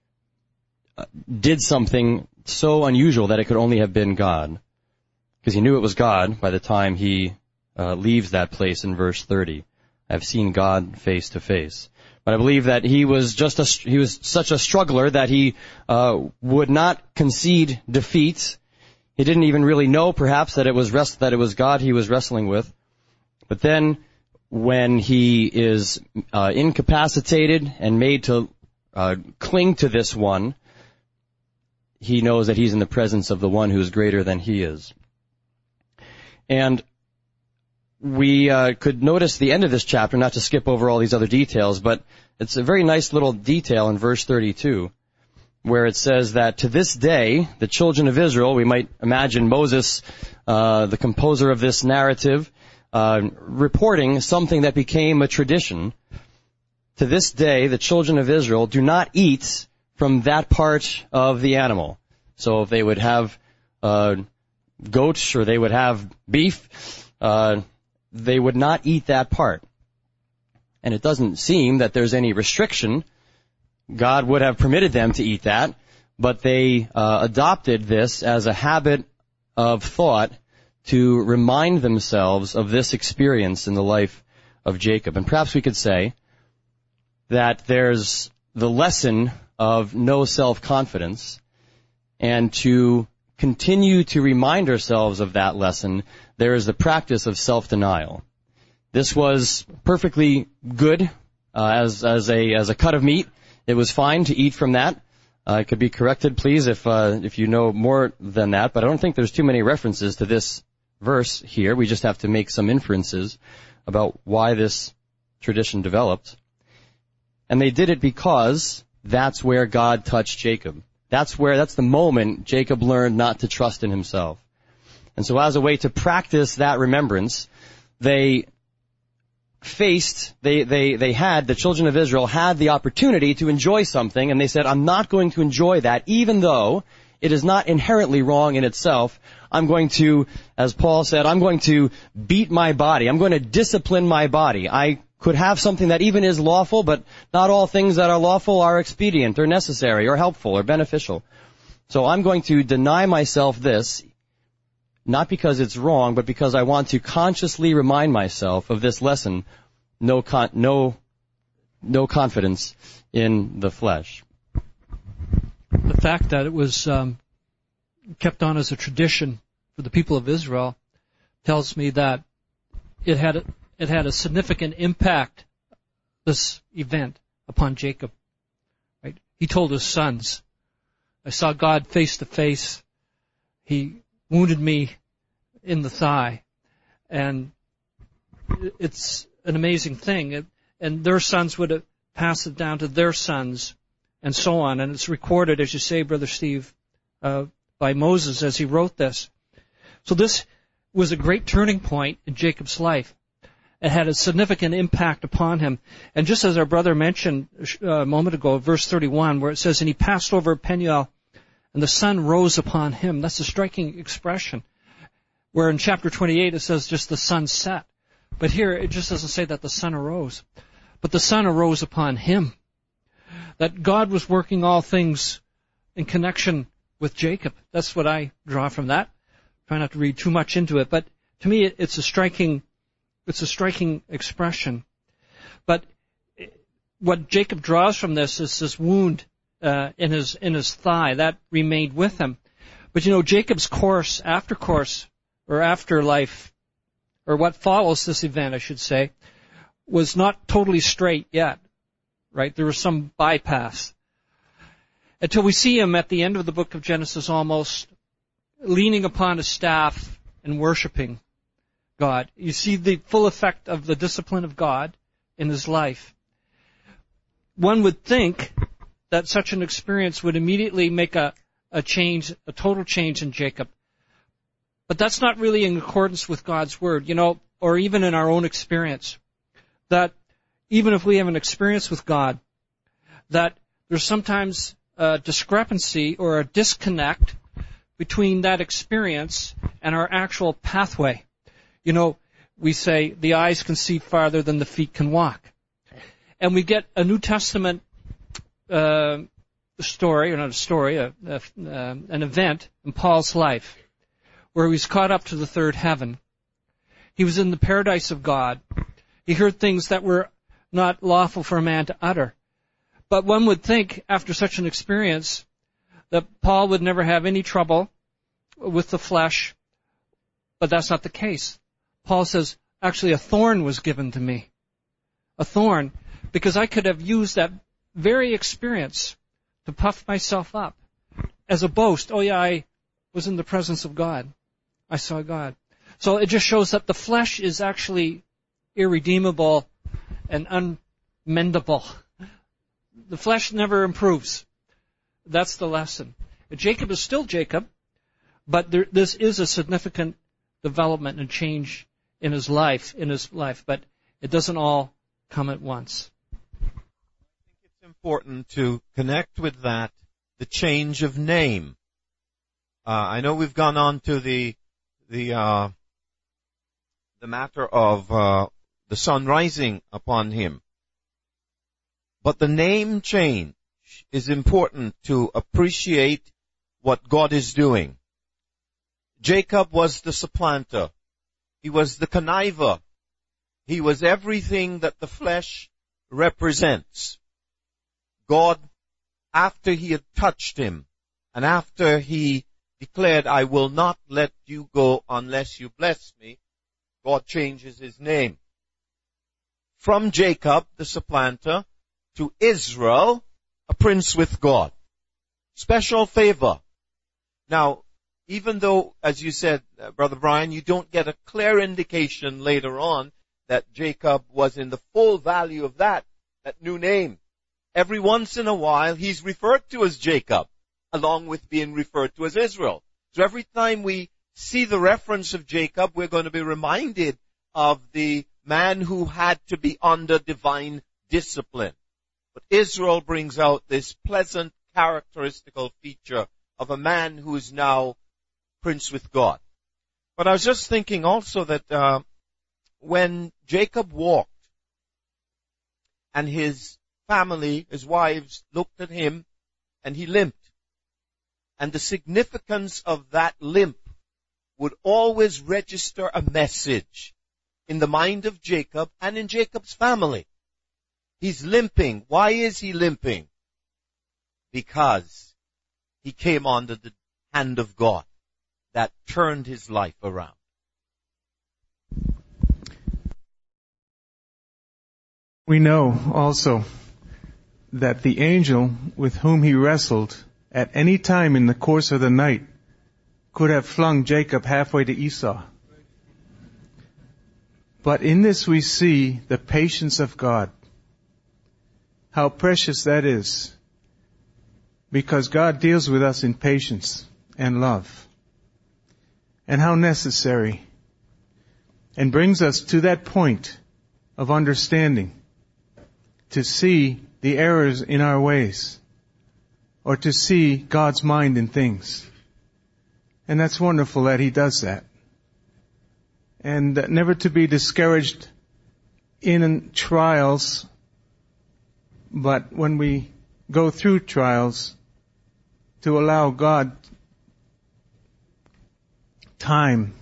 Speaker 2: did something so unusual that it could only have been God. Because he knew it was God by the time he uh, leaves that place in verse thirty. I've seen God face to face. But I believe that he was just a, he was such a struggler that he uh, would not concede defeat. He didn't even really know, perhaps, that it was rest, that it was God he was wrestling with. But then, when he is uh, incapacitated and made to uh, cling to this one, he knows that he's in the presence of the one who is greater than he is. And we uh, could notice the end of this chapter, not to skip over all these other details, but it's a very nice little detail in verse thirty-two, where it says that to this day, the children of Israel, we might imagine Moses, uh, the composer of this narrative, uh, reporting something that became a tradition. To this day, the children of Israel do not eat from that part of the animal. So if they would have uh, goats or they would have beef, uh, they would not eat that part. And it doesn't seem that there's any restriction. God would have permitted them to eat that, but they uh, adopted this as a habit of thought to remind themselves of this experience in the life of Jacob. And perhaps we could say that there's the lesson of no self-confidence, and to continue to remind ourselves of that lesson, there is the practice of self-denial. This was perfectly good uh, as as a as a cut of meat. It was fine to eat from that. Uh, it could be corrected, please, if uh, if you know more than that. But I don't think there's too many references to this verse here. We just have to make some inferences about why this tradition developed. And they did it because that's where God touched Jacob. That's where, that's the moment Jacob learned not to trust in himself. And so as a way to practice that remembrance, they faced, they, they, they had, the children of Israel had the opportunity to enjoy something, and they said, I'm not going to enjoy that, even though it is not inherently wrong in itself. I'm going to, as Paul said, I'm going to beat my body. I'm going to discipline my body. I could have something that even is lawful, but not all things that are lawful are expedient or necessary or helpful or beneficial. So I'm going to deny myself this, not because it's wrong, but because I want to consciously remind myself of this lesson, no con- no, no confidence in the flesh.
Speaker 4: The fact that it was um, kept on as a tradition for the people of Israel tells me that it had a, it had a significant impact, this event, upon Jacob. Right? He told his sons, I saw God face to face. He wounded me in the thigh. And it's an amazing thing. And their sons would have passed it down to their sons, and so on. And it's recorded, as you say, Brother Steve, uh, by Moses as he wrote this. So this was a great turning point in Jacob's life. It had a significant impact upon him. And just as our brother mentioned a moment ago, verse thirty-one, where it says, and he passed over Peniel, and the sun rose upon him. That's a striking expression. Where in chapter twenty-eight it says just the sun set. But here it just doesn't say that the sun arose. But the sun arose upon him. That God was working all things in connection with Jacob. That's what I draw from that. Try not to read too much into it. But to me it's a striking, it's a striking expression. But what Jacob draws from this is this wound uh, in his in his thigh. That remained with him. But you know, Jacob's course, after course, or afterlife, or what follows this event, I should say, was not totally straight yet, right? There was some bypass. Until we see him at the end of the book of Genesis almost leaning upon his staff and worshiping God. You see the full effect of the discipline of God in his life. One would think that such an experience would immediately make a, a change, a total change in Jacob. But that's not really in accordance with God's Word, you know, or even in our own experience. That even if we have an experience with God, that there's sometimes a discrepancy or a disconnect between that experience and our actual pathway. You know, we say the eyes can see farther than the feet can walk. And we get a New Testament uh, story, or not a story, a, a, uh, an event in Paul's life, where he was caught up to the third heaven. He was in the paradise of God. He heard things that were not lawful for a man to utter. But one would think, after such an experience, that Paul would never have any trouble with the flesh, but that's not the case. Paul says, actually a thorn was given to me. A thorn, because I could have used that very experience to puff myself up as a boast. Oh yeah, I was in the presence of God. I saw God. So it just shows that the flesh is actually irredeemable and unmendable. The flesh never improves. That's the lesson. Jacob is still Jacob, but there, this is a significant development and change in his life, in his life, but it doesn't all come at once.
Speaker 6: I think it's important to connect with that, the change of name. Uh, I know we've gone on to the the uh, the matter of uh, the sun rising upon him, but the name change is important to appreciate what God is doing. Jacob was the supplanter. He was the conniver. He was everything that the flesh represents. God, after he had touched him, and after he declared, I will not let you go unless you bless me, God changes his name. From Jacob, the supplanter, to Israel, a prince with God. Special favor. Now, even though, as you said, uh, Brother Brian, you don't get a clear indication later on that Jacob was in the full value of that, that new name. Every once in a while, he's referred to as Jacob, along with being referred to as Israel. So every time we see the reference of Jacob, we're going to be reminded of the man who had to be under divine discipline. But Israel brings out this pleasant, characteristical feature of a man who is now prince with God. But I was just thinking also that uh, when Jacob walked and his family, his wives, looked at him and he limped, and the significance of that limp would always register a message in the mind of Jacob and in Jacob's family. He's limping. Why is he limping? Because he came under the hand of God that turned his life around.
Speaker 9: We know also that the angel with whom he wrestled at any time in the course of the night could have flung Jacob halfway to Esau. But in this we see the patience of God. How precious that is. Because God deals with us in patience and love. And how necessary. And brings us to that point of understanding to see the errors in our ways, or to see God's mind in things. And that's wonderful that He does that. And never to be discouraged in trials, but when we go through trials, to allow God time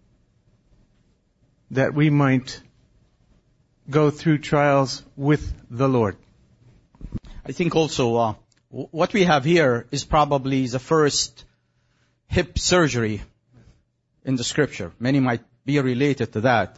Speaker 9: that we might go through trials with the Lord.
Speaker 5: I think also uh, what we have here is probably the first hip surgery in the Scripture. Many might be related to that.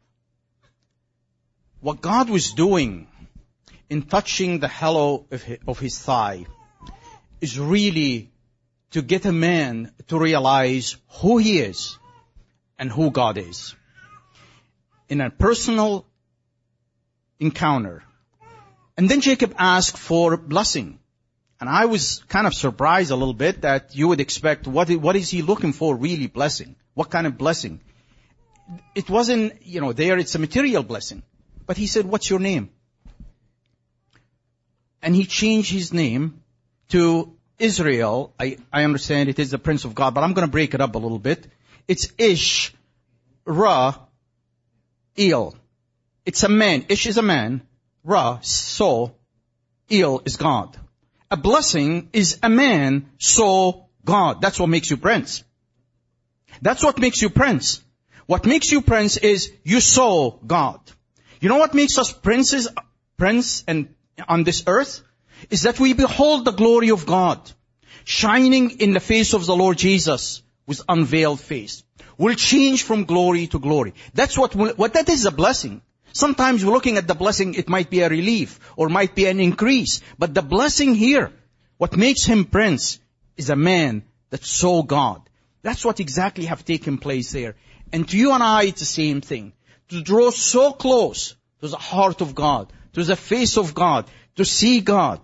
Speaker 5: What God was doing in touching the hollow of his, of his thigh is really to get a man to realize who he is and who God is. In a personal encounter. And then Jacob asked for blessing. And I was kind of surprised a little bit that you would expect, what is, what is he looking for really blessing? What kind of blessing? It wasn't, you know, there it's a material blessing. But he said, what's your name? And he changed his name to Israel. I, I understand it is the Prince of God, but I'm going to break it up a little bit. It's Ish, Ra, Il. It's a man. Ish is a man. Ra, so, Il is God. A blessing is a man, so God. That's what makes you prince. That's what makes you prince. What makes you prince is you saw God. You know what makes us princes, prince and on this earth? Is that we behold the glory of God shining in the face of the Lord Jesus with unveiled face. We'll change from glory to glory. That's what, what that is a blessing. Sometimes we're looking at the blessing, it might be a relief or might be an increase. But the blessing here, what makes him prince, is a man that saw God. That's what exactly have taken place there. And to you and I, it's the same thing. To draw so close to the heart of God, to the face of God, to see God.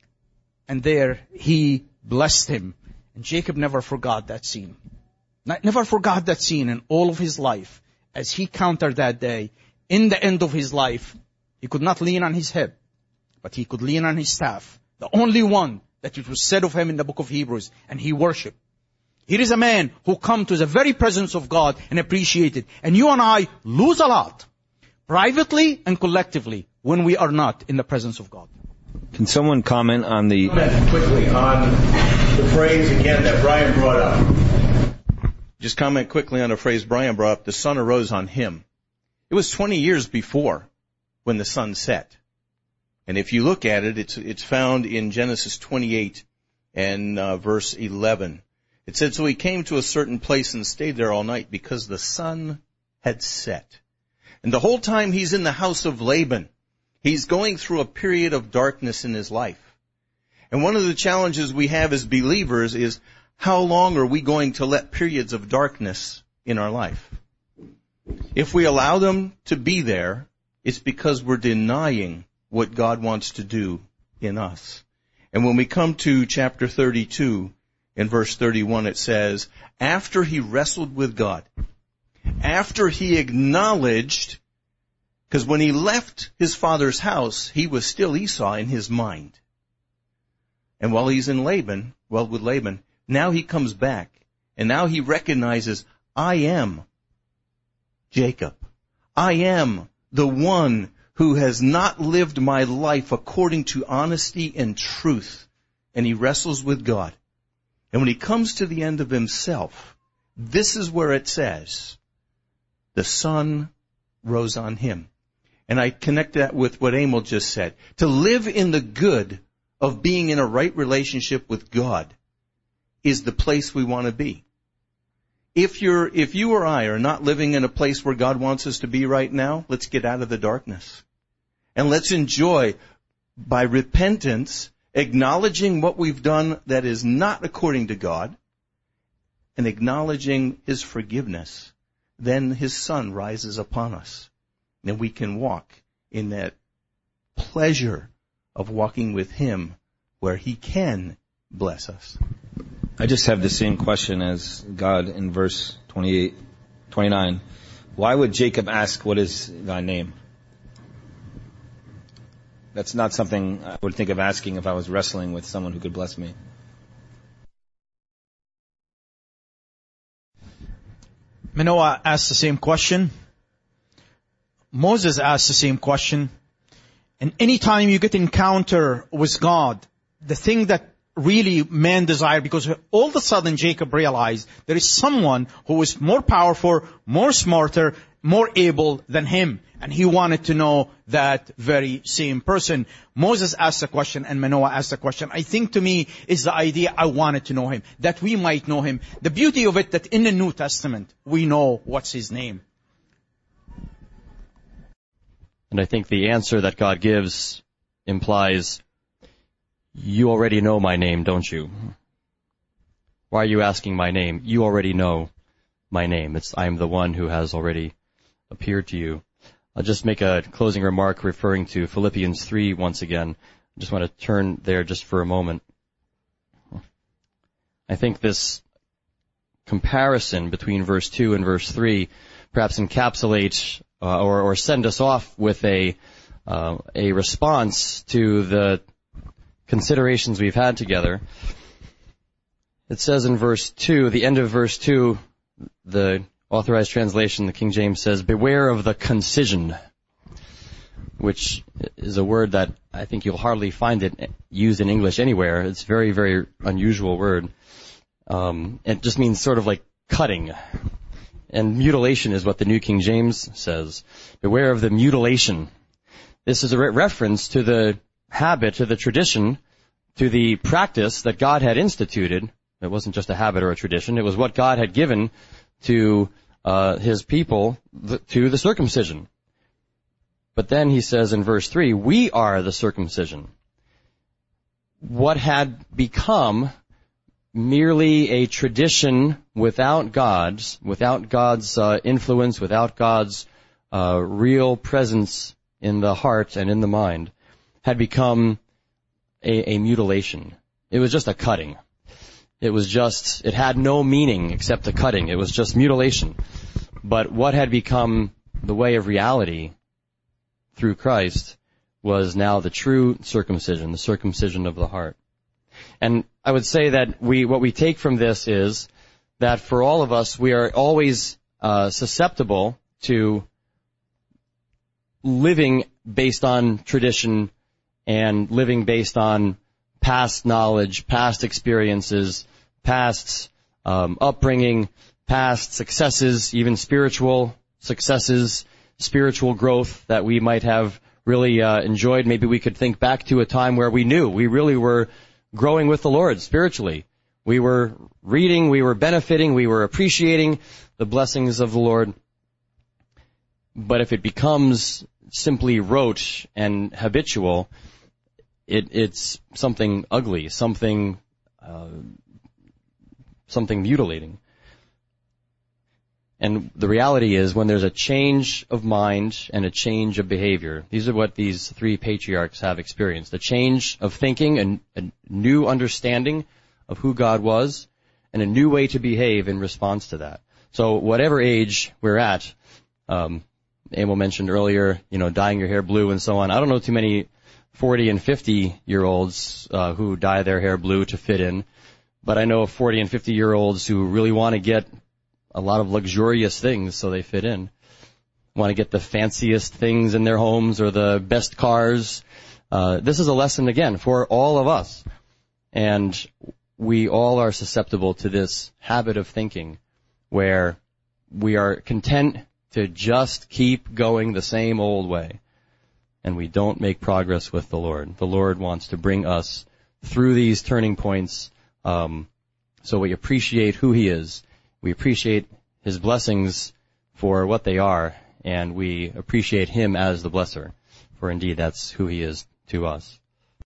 Speaker 5: And there he blessed him. And Jacob never forgot that scene. Never forgot that scene in all of his life. As he countered that day, in the end of his life, he could not lean on his hip, but he could lean on his staff. The only one that it was said of him in the book of Hebrews, and he worshiped. Here is a man who come to the very presence of God and appreciate it. And you and I lose a lot, privately and collectively, when we are not in the presence of God.
Speaker 8: Can someone comment on the...
Speaker 11: Comment quickly on the phrase again that Brian brought up. Just comment quickly on the phrase Brian brought up, the sun arose on him. It was twenty years before when the sun set. And if you look at it, it's, it's found in Genesis twenty-eight and uh, verse eleven. It said, so he came to a certain place and stayed there all night because the sun had set. And the whole time he's in the house of Laban, he's going through a period of darkness in his life. And one of the challenges we have as believers is, how long are we going to let periods of darkness in our life? If we allow them to be there, it's because we're denying what God wants to do in us. And when we come to chapter thirty-two, in verse thirty-one, it says, after he wrestled with God, after he acknowledged, because when he left his father's house, he was still Esau in his mind. And while he's in Laban, well, with Laban, now he comes back, and now he recognizes, I am Jacob. I am the one who has not lived my life according to honesty and truth. And he wrestles with God. And when he comes to the end of himself, this is where it says, the sun rose on him. And I connect that with what Emil just said. To live in the good of being in a right relationship with God is the place we want to be. If you're, if you or I are not living in a place where God wants us to be right now, let's get out of the darkness. And let's enjoy, by repentance, acknowledging what we've done that is not according to God, and acknowledging his forgiveness. Then his sun rises upon us. And we can walk in that pleasure of walking with him where he can bless us.
Speaker 8: I just have the same question as God in verse twenty-eight, twenty-nine. Why would Jacob ask, what is thy name? that's not something I would think of asking if I was wrestling with someone who could bless me.
Speaker 5: Manoah asked the same question. Moses asked the same question. And any time you get encounter with God, the thing that really man desire, because all of a sudden Jacob realized there is someone who is more powerful, more smarter, more able than him. And he wanted to know that very same person. Moses asked a question and Manoah asked a question. I think to me is the idea I wanted to know him, that we might know him. The beauty of it that in the New Testament we know what's his name.
Speaker 2: And I think the answer that God gives implies, you already know my name, don't you? Why are you asking my name? You already know my name. It's I am the one who has already appeared to you. I'll just make a closing remark referring to Philippians three once again. I just want to turn there just for a moment. I think this comparison between verse two and verse three perhaps encapsulates uh, or, or send us off with a uh, a response to the considerations we've had together. It says in verse two, the end of verse two, the Authorized Translation, the King James says, beware of the concision, which is a word that I think you'll hardly find it used in English anywhere. It's a very, very unusual word. Um, it just means sort of like cutting. And mutilation is what the New King James says. Beware of the mutilation. This is a re- reference to the habit, to the tradition, to the practice that God had instituted. It wasn't just a habit or a tradition. It was what God had given to uh, his people, th- to the circumcision. But then he says in verse three, we are the circumcision. What had become merely a tradition without God's, without God's uh, influence, without God's uh, real presence in the heart and in the mind, had become a, a mutilation. It was just a cutting. It was just, it had no meaning except a cutting. It was just mutilation. But what had become the way of reality through Christ was now the true circumcision, the circumcision of the heart. And I would say that we, what we take from this is that for all of us, we are always uh, susceptible to living based on tradition and living based on past knowledge, past experiences, past um, upbringing, past successes, even spiritual successes, spiritual growth that we might have really uh, enjoyed. Maybe we could think back to a time where we knew we really were growing with the Lord spiritually. We were reading, we were benefiting, we were appreciating the blessings of the Lord. But if it becomes simply rote and habitual, it, it's something ugly, something uh, something mutilating. And the reality is, when there's a change of mind and a change of behavior, these are what these three patriarchs have experienced. A change of thinking, and a new understanding of who God was, and a new way to behave in response to that. So whatever age we're at, um, Emil mentioned earlier, you know, dyeing your hair blue and so on. I don't know too many forty and fifty year olds uh, who dye their hair blue to fit in, but I know forty and fifty year olds who really want to get a lot of luxurious things so they fit in. Want to get the fanciest things in their homes or the best cars. Uh, this is a lesson, again, for all of us. And we all are susceptible to this habit of thinking where we are content to just keep going the same old way. And we don't make progress with the Lord. The Lord wants to bring us through these turning points um, so we appreciate who He is. We appreciate His blessings for what they are, and we appreciate Him as the blesser, for indeed that's who He is to us.